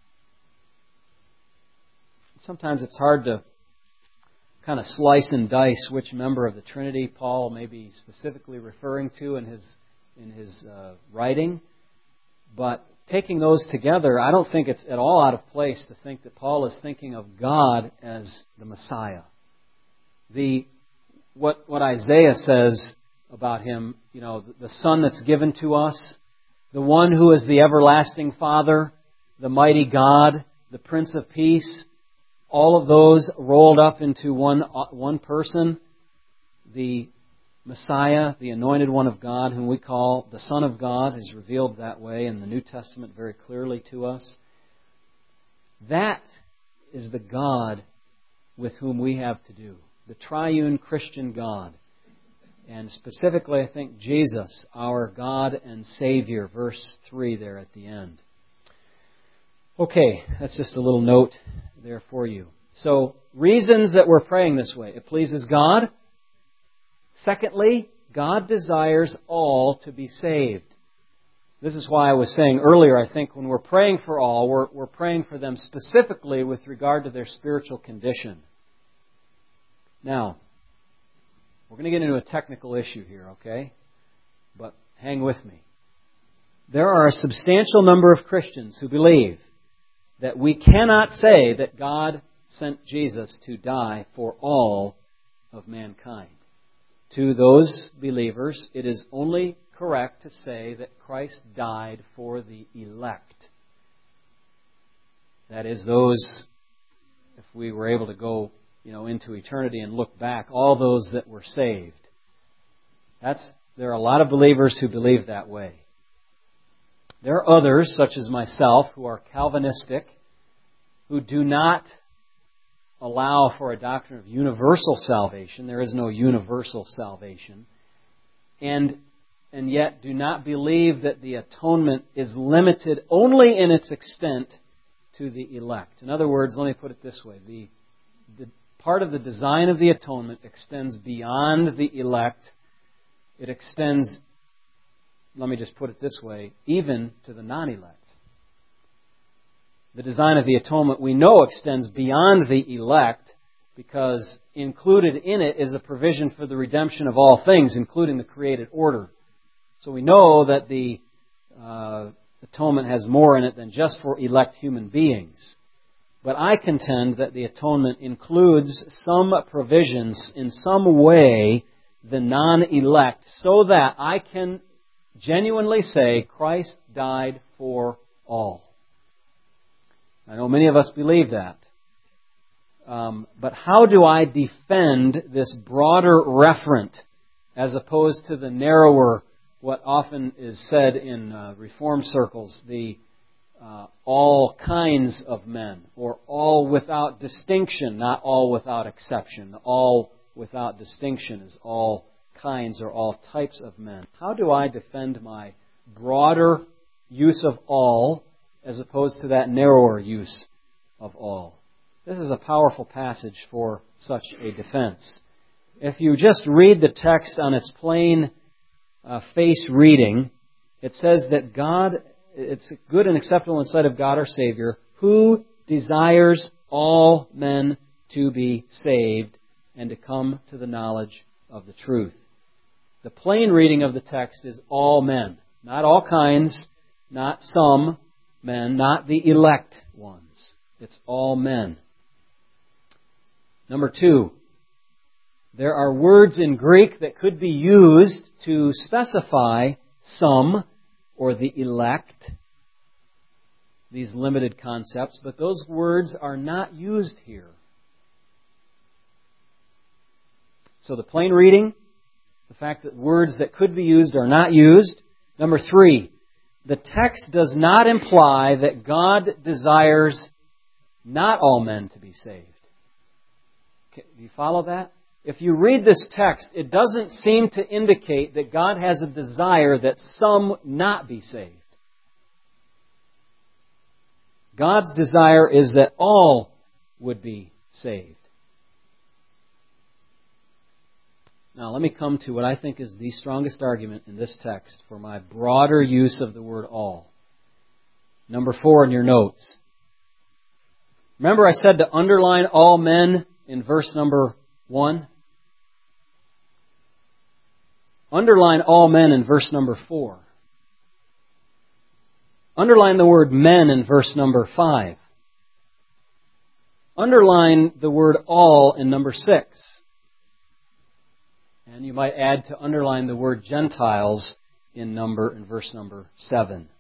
Sometimes it's hard to kind of slice and dice which member of the Trinity Paul may be specifically referring to in his writing. But taking those together, I don't think it's at all out of place to think that Paul is thinking of God as the Messiah. What Isaiah says about Him, the Son that's given to us, the one who is the everlasting Father, the mighty God, the Prince of Peace, all of those rolled up into one person, the Messiah, the anointed one of God, whom we call the Son of God, is revealed that way in the New Testament very clearly to us. That is the God with whom we have to do. The triune Christian God. And specifically, I think, Jesus, our God and Savior, verse 3 there at the end. Okay, that's just a little note there for you. So, reasons that we're praying this way. It pleases God. Secondly, God desires all to be saved. This is why I was saying earlier, I think when we're praying for all, we're praying for them specifically with regard to their spiritual condition. Now, we're going to get into a technical issue here, okay? But hang with me. There are a substantial number of Christians who believe that we cannot say that God sent Jesus to die for all of mankind. To those believers, it is only correct to say that Christ died for the elect. That is, those, if we were able to go, into eternity and look back, all those that were saved. There are a lot of believers who believe that way. There are others, such as myself, who are Calvinistic, who do not allow for a doctrine of universal salvation. There is no universal salvation. And yet do not believe that the atonement is limited only in its extent to the elect. In other words, let me put it this way. The part of the design of the atonement extends beyond the elect. It extends, let me just put it this way, even to the non-elect. The design of the atonement we know extends beyond the elect because included in it is a provision for the redemption of all things, including the created order. So we know that the atonement has more in it than just for elect human beings. But I contend that the atonement includes some provisions in some way the non-elect so that I can genuinely say Christ died for all. I know many of us believe that. But how do I defend this broader referent as opposed to the narrower, what often is said in Reform circles, the all kinds of men, or all without distinction, not all without exception. All without distinction is all kinds or all types of men. How do I defend my broader use of all as opposed to that narrower use of all? This is a powerful passage for such a defense. If you just read the text on its plain face reading, it says that God, it's good and acceptable in the sight of God our Savior, who desires all men to be saved and to come to the knowledge of the truth. The plain reading of the text is all men, not all kinds, not some men, not the elect ones. It's all men. Number 2, there are words in Greek that could be used to specify some or the elect, these limited concepts, but those words are not used here. So the plain reading, the fact that words that could be used are not used. Number 3, the text does not imply that God desires not all men to be saved. Okay, do you follow that? If you read this text, it doesn't seem to indicate that God has a desire that some not be saved. God's desire is that all would be saved. Now, let me come to what I think is the strongest argument in this text for my broader use of the word all. Number 4 in your notes. Remember I said to underline all men in verse number 1? Underline all men in verse number 4. Underline the word men in verse number 5. Underline the word all in number 6. And you might add to underline the word Gentiles in verse number 7.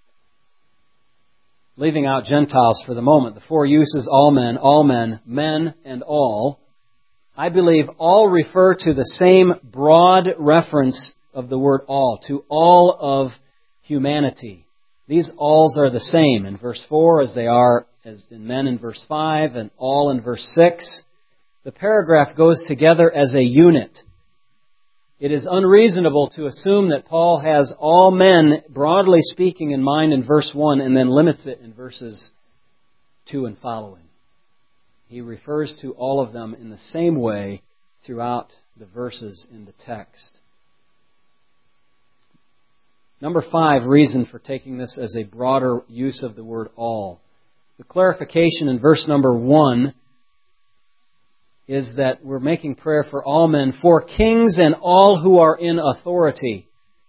Leaving out Gentiles for the moment, the 4 uses all men, men, and all. I believe all refer to the same broad reference of the word all, to all of humanity. These alls are the same in verse 4 as they are as in men in verse 5 and all in verse 6. The paragraph goes together as a unit. It is unreasonable to assume that Paul has all men, broadly speaking, in mind in verse 1 and then limits it in verses 2 and following. He refers to all of them in the same way throughout the verses in the text. Number 5, reason for taking this as a broader use of the word all. The clarification in verse number 1 is that we're making prayer for all men, for kings and all who are in authority.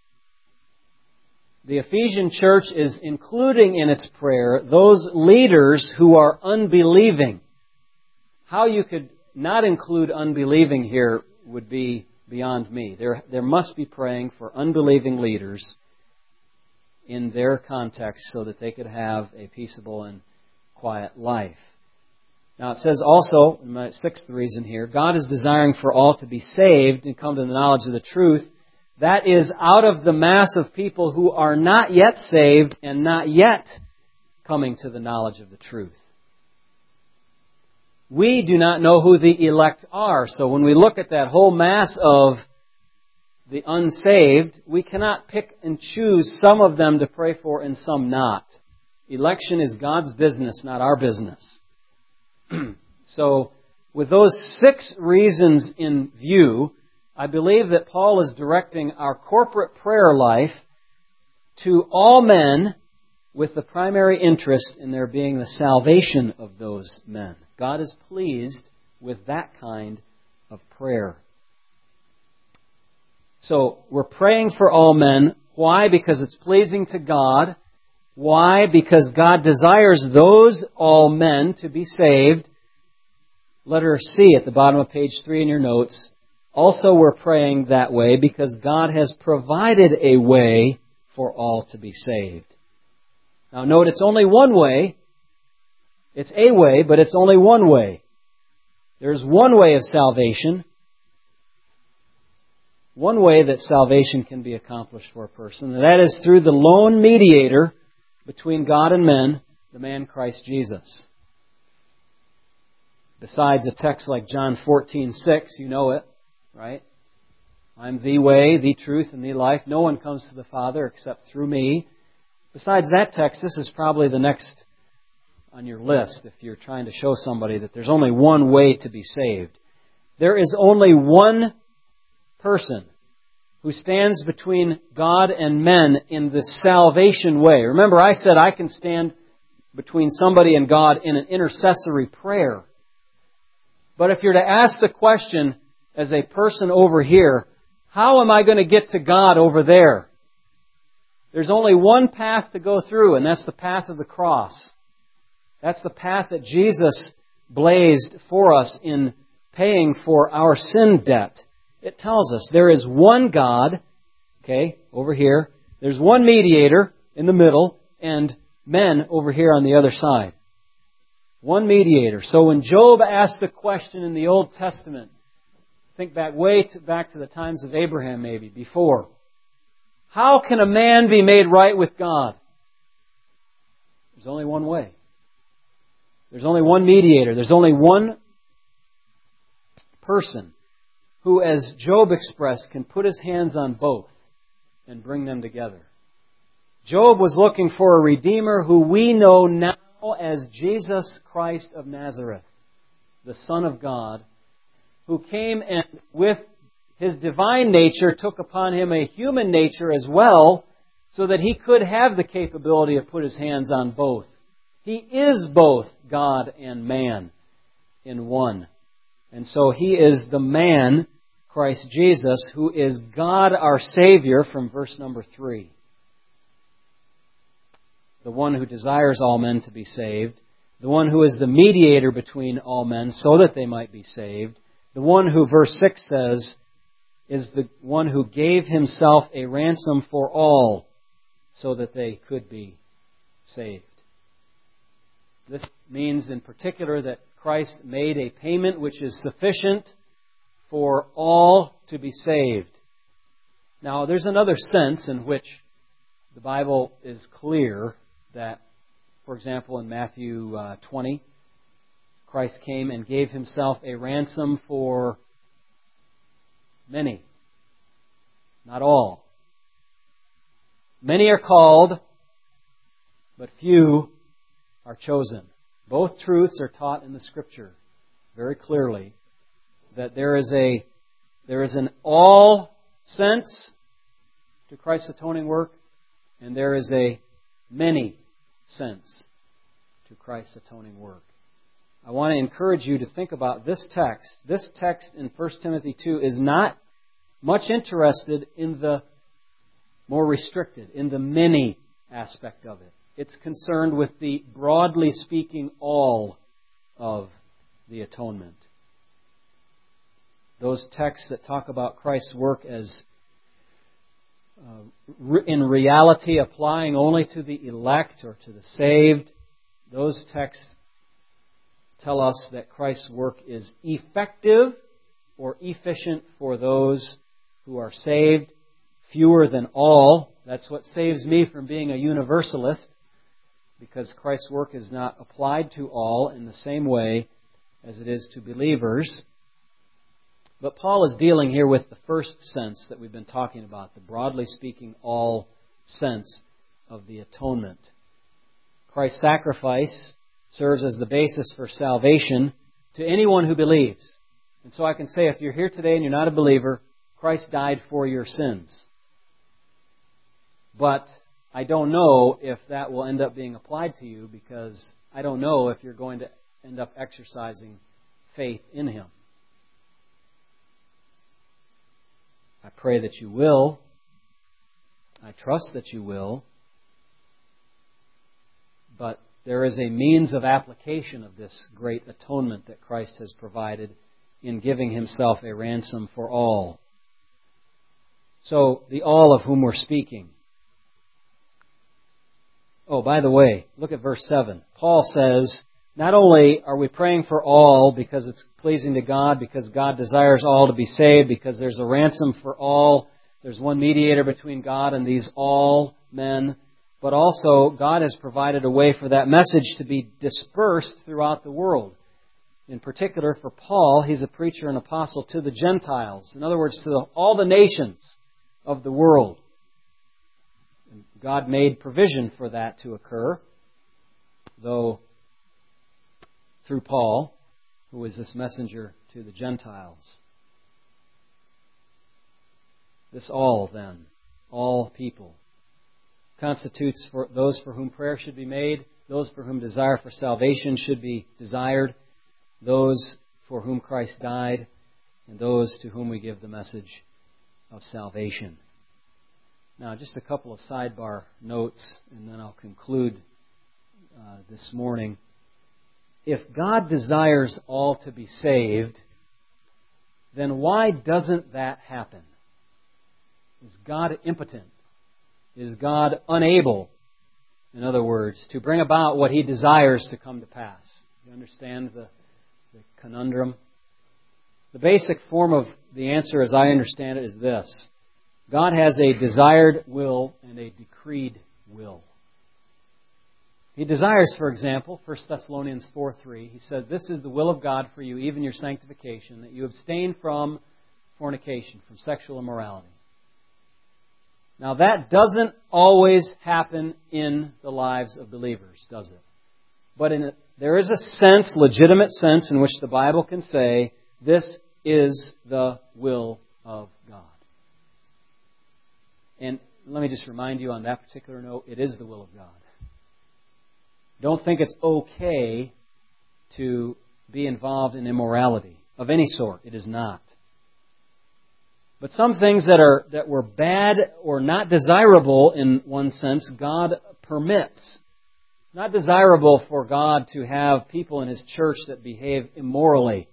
The Ephesian church is including in its prayer those leaders who are unbelieving. How you could not include unbelieving here would be beyond me. There must be praying for unbelieving leaders in their context so that they could have a peaceable and quiet life. Now it says also, in my 6th reason here, God is desiring for all to be saved and come to the knowledge of the truth. That is out of the mass of people who are not yet saved and not yet coming to the knowledge of the truth. We do not know who the elect are, so when we look at that whole mass of the unsaved, we cannot pick and choose some of them to pray for and some not. Election is God's business, not our business. So, with those 6 reasons in view, I believe that Paul is directing our corporate prayer life to all men with the primary interest in there being the salvation of those men. God is pleased with that kind of prayer. So, we're praying for all men. Why? Because it's pleasing to God. Why? Because God desires those all men to be saved. Letter C at the bottom of page 3 in your notes. Also, we're praying that way because God has provided a way for all to be saved. Now note, it's only one way. It's a way, but it's only one way. There's one way of salvation. One way that salvation can be accomplished for a person, and that is through the lone mediator between God and men, the man Christ Jesus. Besides a text like John 14:6, you know it, right? I'm the way, the truth, and the life. No one comes to the Father except through me. Besides that text, this is probably the next on your list if you're trying to show somebody that there's only one way to be saved. There is only one person who stands between God and men in the salvation way. Remember, I said I can stand between somebody and God in an intercessory prayer. But if you're to ask the question as a person over here, how am I going to get to God over there? There's only one path to go through, and that's the path of the cross. That's the path that Jesus blazed for us in paying for our sin debt. It tells us there is one God, okay, over here. There's one mediator in the middle, and men over here on the other side. One mediator. So when Job asked the question in the Old Testament, think back back to the times of Abraham maybe, before. How can a man be made right with God? There's only one way. There's only one mediator. There's only one person who, as Job expressed, can put his hands on both and bring them together. Job was looking for a Redeemer who we know now as Jesus Christ of Nazareth, the Son of God, who came and with His divine nature took upon Him a human nature as well, so that He could have the capability to put His hands on both. He is both God and man in one. And so He is the man, Christ Jesus, who is God our Savior from verse number 3. The one who desires all men to be saved. The one who is the mediator between all men so that they might be saved. The one who, verse 6 says, is the one who gave Himself a ransom for all so that they could be saved. This means in particular that Christ made a payment which is sufficient for all to be saved. Now, there's another sense in which the Bible is clear that, for example, in Matthew 20, Christ came and gave Himself a ransom for many, not all. Many are called, but few are chosen. Both truths are taught in the Scripture very clearly, that there is an all sense to Christ's atoning work, and there is a many sense to Christ's atoning work. I want to encourage you to think about this text. This text in 1 Timothy 2 is not much interested in the more restricted, in the many aspect of it. It's concerned with the, broadly speaking, all of the atonement. Those texts that talk about Christ's work as in reality applying only to the elect or to the saved, those texts tell us that Christ's work is effective or efficient for those who are saved, fewer than all. That's what saves me from being a universalist, because Christ's work is not applied to all in the same way as it is to believers. But Paul is dealing here with the first sense that we've been talking about, the broadly speaking all sense of the atonement. Christ's sacrifice serves as the basis for salvation to anyone who believes. And so I can say, if you're here today and you're not a believer, Christ died for your sins. But I don't know if that will end up being applied to you, because I don't know if you're going to end up exercising faith in Him. I pray that you will. I trust that you will. But there is a means of application of this great atonement that Christ has provided in giving Himself a ransom for all. So, the all of whom we're speaking. Oh, by the way, look at verse 7. Paul says, not only are we praying for all because it's pleasing to God, because God desires all to be saved, because there's a ransom for all, there's one mediator between God and these all men, but also God has provided a way for that message to be dispersed throughout the world. In particular, for Paul, he's a preacher and apostle to the Gentiles. In other words, to all the nations of the world. And God made provision for that to occur, though through Paul, who is this messenger to the Gentiles. This all, then, all people, constitutes for those for whom prayer should be made, those for whom desire for salvation should be desired, those for whom Christ died, and those to whom we give the message of salvation. Now, just a couple of sidebar notes, and then I'll conclude this morning. If God desires all to be saved, then why doesn't that happen? Is God impotent? Is God unable, in other words, to bring about what He desires to come to pass? You understand the conundrum? The basic form of the answer, as I understand it, is this. God has a desired will and a decreed will. He desires, for example, 1 Thessalonians 4:3, he said, this is the will of God for you, even your sanctification, that you abstain from fornication, from sexual immorality. Now that doesn't always happen in the lives of believers, does it? But there is a sense, legitimate sense, in which the Bible can say, this is the will of God. And let me just remind you on that particular note, it is the will of God. Don't think it's okay to be involved in immorality of any sort. It is not. But some things that were bad or not desirable in one sense, God permits. Not desirable for God to have people in His church that behave immorally.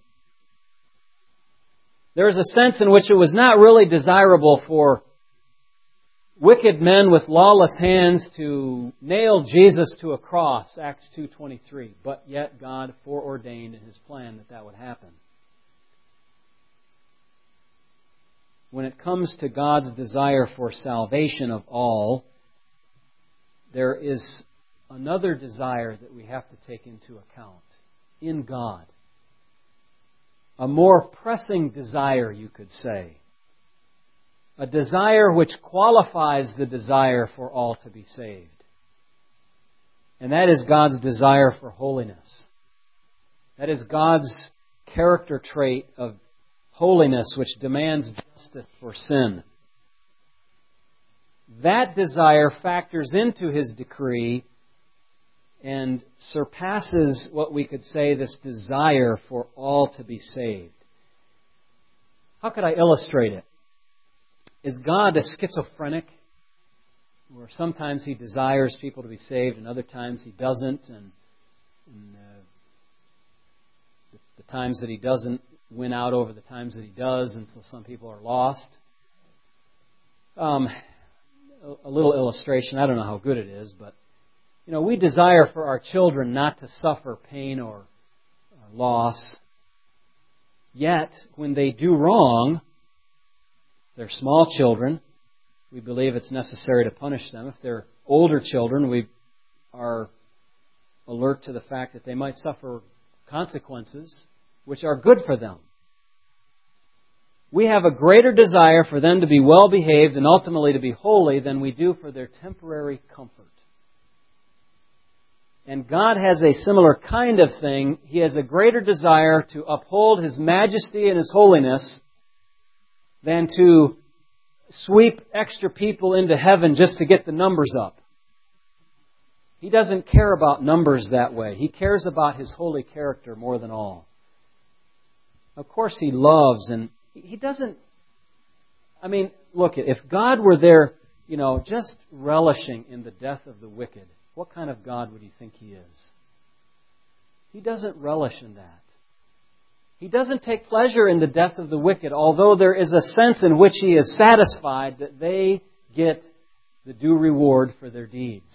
There is a sense in which it was not really desirable for wicked men with lawless hands to nail Jesus to a cross, Acts 2:23. But yet God foreordained in His plan that would happen. When it comes to God's desire for salvation of all, there is another desire that we have to take into account in God. A more pressing desire, you could say. A desire which qualifies the desire for all to be saved. And that is God's desire for holiness. That is God's character trait of holiness, which demands justice for sin. That desire factors into His decree and surpasses what we could say this desire for all to be saved. How could I illustrate it? Is God a schizophrenic? Where sometimes He desires people to be saved and other times He doesn't, and the times that He doesn't win out over the times that He does, and so some people are lost. A little illustration, I don't know how good it is, but we desire for our children not to suffer pain or loss. Yet, when they do wrong, they're small children, we believe it's necessary to punish them. If they're older children, we are alert to the fact that they might suffer consequences which are good for them. We have a greater desire for them to be well behaved and ultimately to be holy than we do for their temporary comfort. And God has a similar kind of thing. He has a greater desire to uphold His majesty and His holiness than to sweep extra people into heaven just to get the numbers up. He doesn't care about numbers that way. He cares about His holy character more than all. Of course He loves, and He doesn't... look, if God were there, just relishing in the death of the wicked, what kind of God would you think He is? He doesn't relish in that. He doesn't take pleasure in the death of the wicked, although there is a sense in which He is satisfied that they get the due reward for their deeds.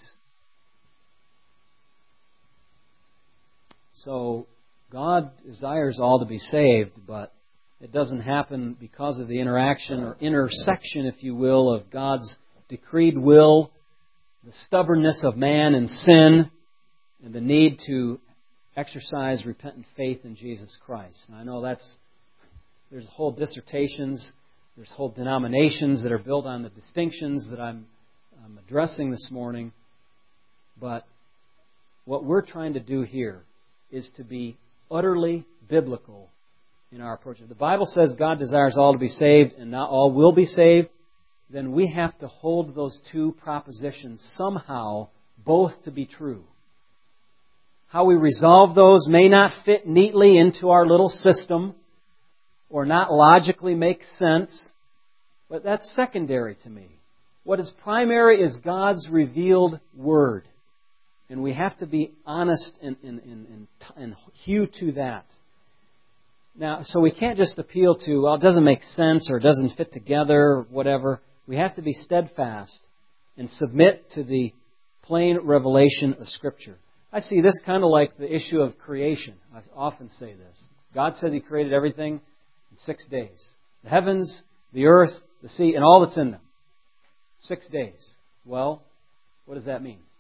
So, God desires all to be saved, but it doesn't happen because of the interaction or intersection, if you will, of God's decreed will, the stubbornness of man and sin, and the need to exercise repentant faith in Jesus Christ. And I know there's whole dissertations, there's whole denominations that are built on the distinctions that I'm addressing this morning. But what we're trying to do here is to be utterly biblical in our approach. If the Bible says God desires all to be saved and not all will be saved, then we have to hold those two propositions somehow both to be true. How we resolve those may not fit neatly into our little system or not logically make sense, but that's secondary to me. What is primary is God's revealed Word. And we have to be honest and hew to that. Now, so we can't just appeal to, it doesn't make sense or it doesn't fit together or whatever. We have to be steadfast and submit to the plain revelation of Scripture. I see this kind of like the issue of creation. I often say this. God says He created everything in 6 days. The heavens, the earth, the sea, and all that's in them. 6 days. Well, what does that mean?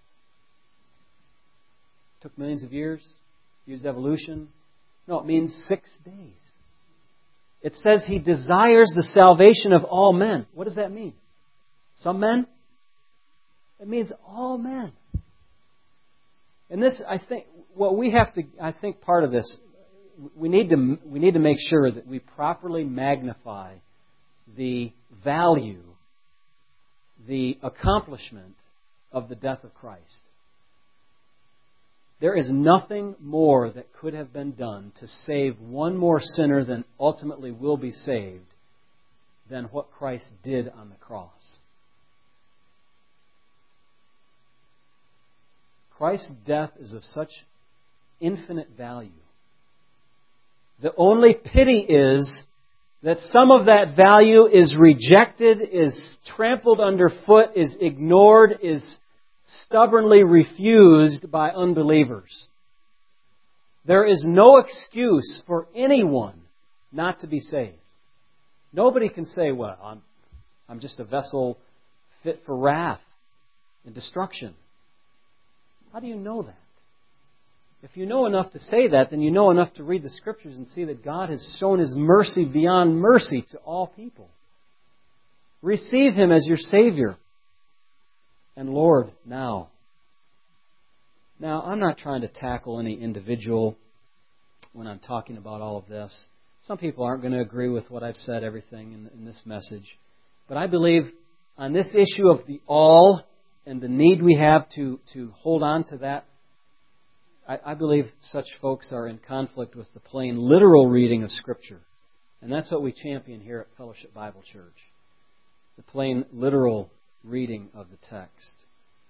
Took millions of years? Used evolution? No, it means 6 days. It says He desires the salvation of all men. What does that mean? Some men? It means all men. And this, I think, part of this, we need to make sure that we properly magnify the value, the accomplishment of the death of Christ. There is nothing more that could have been done to save one more sinner than ultimately will be saved than what Christ did on the cross. Christ's death is of such infinite value. The only pity is that some of that value is rejected, is trampled underfoot, is ignored, is stubbornly refused by unbelievers. There is no excuse for anyone not to be saved. Nobody can say, well, I'm just a vessel fit for wrath and destruction. How do you know that? If you know enough to say that, then you know enough to read the Scriptures and see that God has shown His mercy beyond mercy to all people. Receive Him as your Savior and Lord now. Now, I'm not trying to tackle any individual when I'm talking about all of this. Some people aren't going to agree with what I've said, everything in this message. But I believe on this issue of the all and the need we have to hold on to that, I believe such folks are in conflict with the plain literal reading of Scripture. And that's what we champion here at Fellowship Bible Church. The plain literal reading of the text.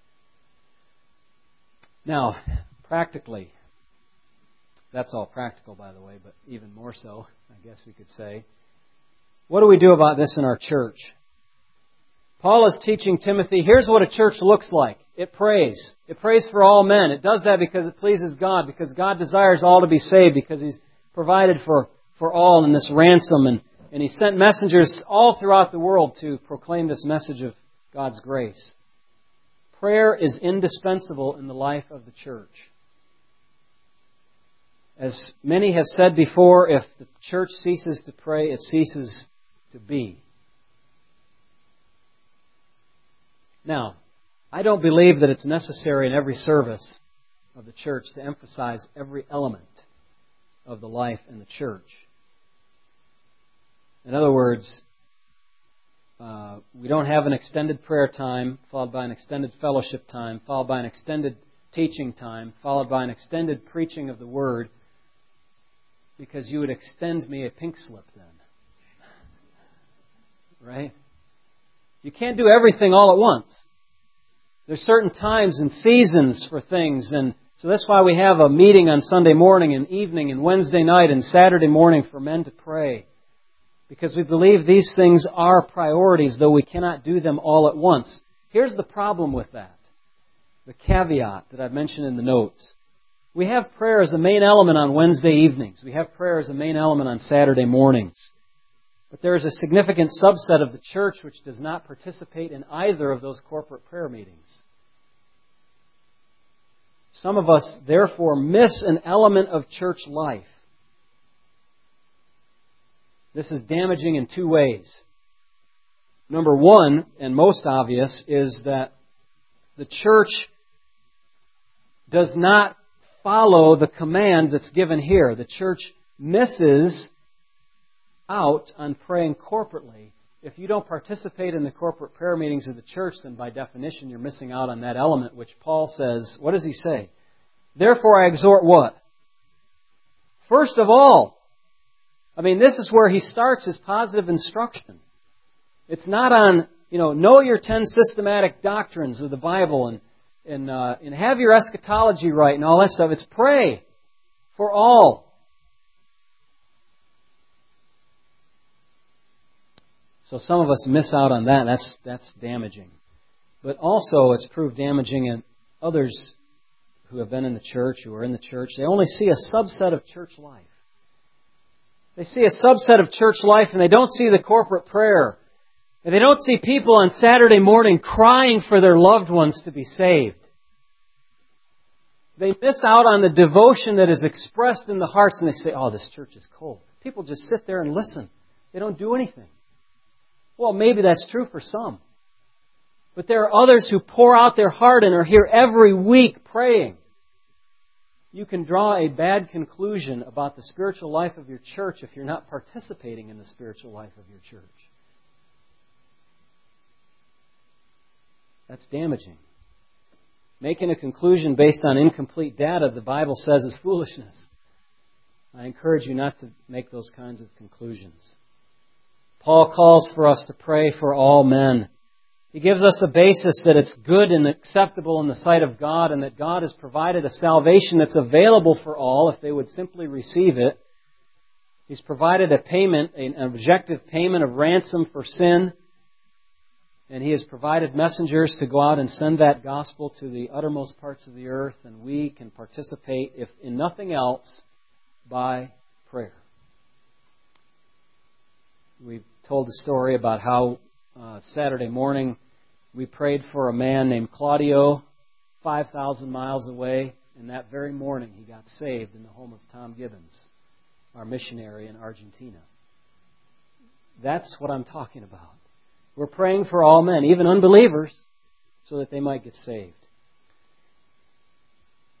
Now, practically, that's all practical, by the way, but even more so, I guess we could say. What do we do about this in our church? Paul is teaching Timothy, here's what a church looks like. It prays. It prays for all men. It does that because it pleases God, because God desires all to be saved, because He's provided for all in this ransom, and He sent messengers all throughout the world to proclaim this message of God's grace. Prayer is indispensable in the life of the church. As many have said before, if the church ceases to pray, it ceases to be. Now, I don't believe that it's necessary in every service of the church to emphasize every element of the life in the church. In other words, we don't have an extended prayer time followed by an extended fellowship time, followed by an extended teaching time, followed by an extended preaching of the Word, because you would extend me a pink slip then. Right? You can't do everything all at once. There's certain times and seasons for things, and so that's why we have a meeting on Sunday morning and evening and Wednesday night and Saturday morning for men to pray. Because we believe these things are priorities, though we cannot do them all at once. Here's the problem with that. The caveat that I've mentioned in the notes. We have prayer as a main element on Wednesday evenings. We have prayer as a main element on Saturday mornings. But there is a significant subset of the church which does not participate in either of those corporate prayer meetings. Some of us, therefore, miss an element of church life. This is damaging in two ways. Number one, and most obvious, is that the church does not follow the command that's given here. The church misses out on praying corporately. If you don't participate in the corporate prayer meetings of the church, then by definition you're missing out on that element, which Paul says, what does he say? Therefore I exhort what? First of all, this is where he starts his positive instruction. It's not on, know your 10 systematic doctrines of the Bible and have your eschatology right and all that stuff. It's pray for all. So some of us miss out on that. That's damaging. But also it's proved damaging in others who have been in the church, who are in the church. They only see a subset of church life. They see a subset of church life and they don't see the corporate prayer. And they don't see people on Saturday morning crying for their loved ones to be saved. They miss out on the devotion that is expressed in the hearts and they say, oh, this church is cold. People just sit there and listen. They don't do anything. Well, maybe that's true for some. But there are others who pour out their heart and are here every week praying. You can draw a bad conclusion about the spiritual life of your church if you're not participating in the spiritual life of your church. That's damaging. Making a conclusion based on incomplete data, the Bible says, is foolishness. I encourage you not to make those kinds of conclusions. Paul calls for us to pray for all men. He gives us a basis that it's good and acceptable in the sight of God and that God has provided a salvation that's available for all if they would simply receive it. He's provided a payment, an objective payment of ransom for sin. And He has provided messengers to go out and send that gospel to the uttermost parts of the earth. And we can participate, if in nothing else, by prayer. We've told the story about how Saturday morning we prayed for a man named Claudio 5,000 miles away. And that very morning he got saved in the home of Tom Gibbons, our missionary in Argentina. That's what I'm talking about. We're praying for all men, even unbelievers, so that they might get saved.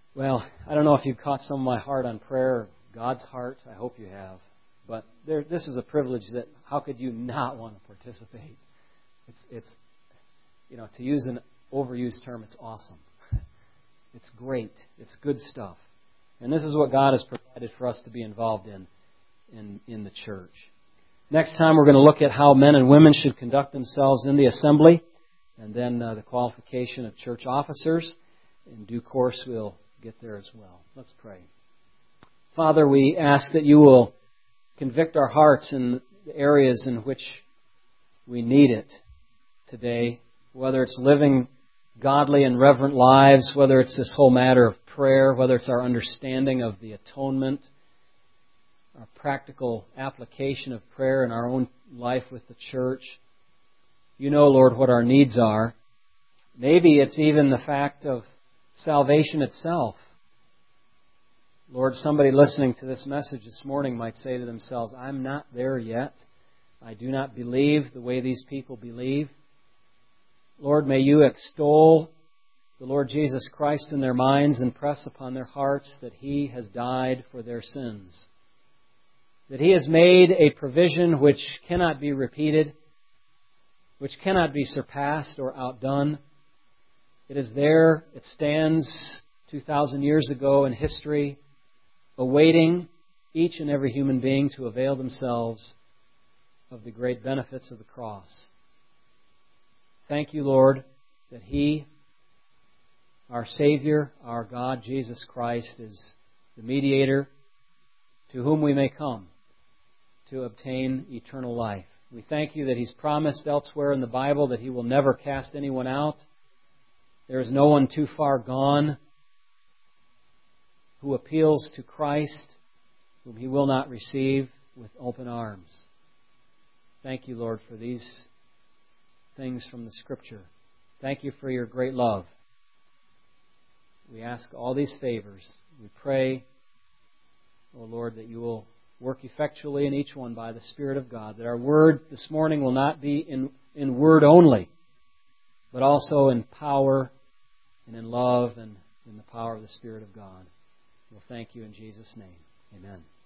Well, I don't know if you've caught some of my heart on prayer, God's heart. I hope you have. But this is a privilege that how could you not want to participate? It's to use an overused term, it's awesome. It's great. It's good stuff. And this is what God has provided for us to be involved in the church. Next time we're going to look at how men and women should conduct themselves in the assembly, and then the qualification of church officers. In due course, we'll get there as well. Let's pray. Father, we ask that you will convict our hearts in the areas in which we need it today, whether it's living godly and reverent lives, whether it's this whole matter of prayer, whether it's our understanding of the atonement, our practical application of prayer in our own life with the church. You know, Lord, what our needs are. Maybe it's even the fact of salvation itself. Lord, somebody listening to this message this morning might say to themselves, I'm not there yet. I do not believe the way these people believe. Lord, may you extol the Lord Jesus Christ in their minds and press upon their hearts that He has died for their sins. That He has made a provision which cannot be repeated, which cannot be surpassed or outdone. It is there, it stands 2,000 years ago in history, awaiting each and every human being to avail themselves of the great benefits of the cross. Thank you, Lord, that He, our Savior, our God, Jesus Christ, is the mediator to whom we may come to obtain eternal life. We thank you that He's promised elsewhere in the Bible that He will never cast anyone out. There is no one too far gone who appeals to Christ, whom He will not receive with open arms. Thank you, Lord, for these things from the Scripture. Thank you for your great love. We ask all these favors. We pray, O Lord, that you will work effectually in each one by the Spirit of God, that our word this morning will not be in word only, but also in power and in love and in the power of the Spirit of God. We'll thank you in Jesus' name. Amen.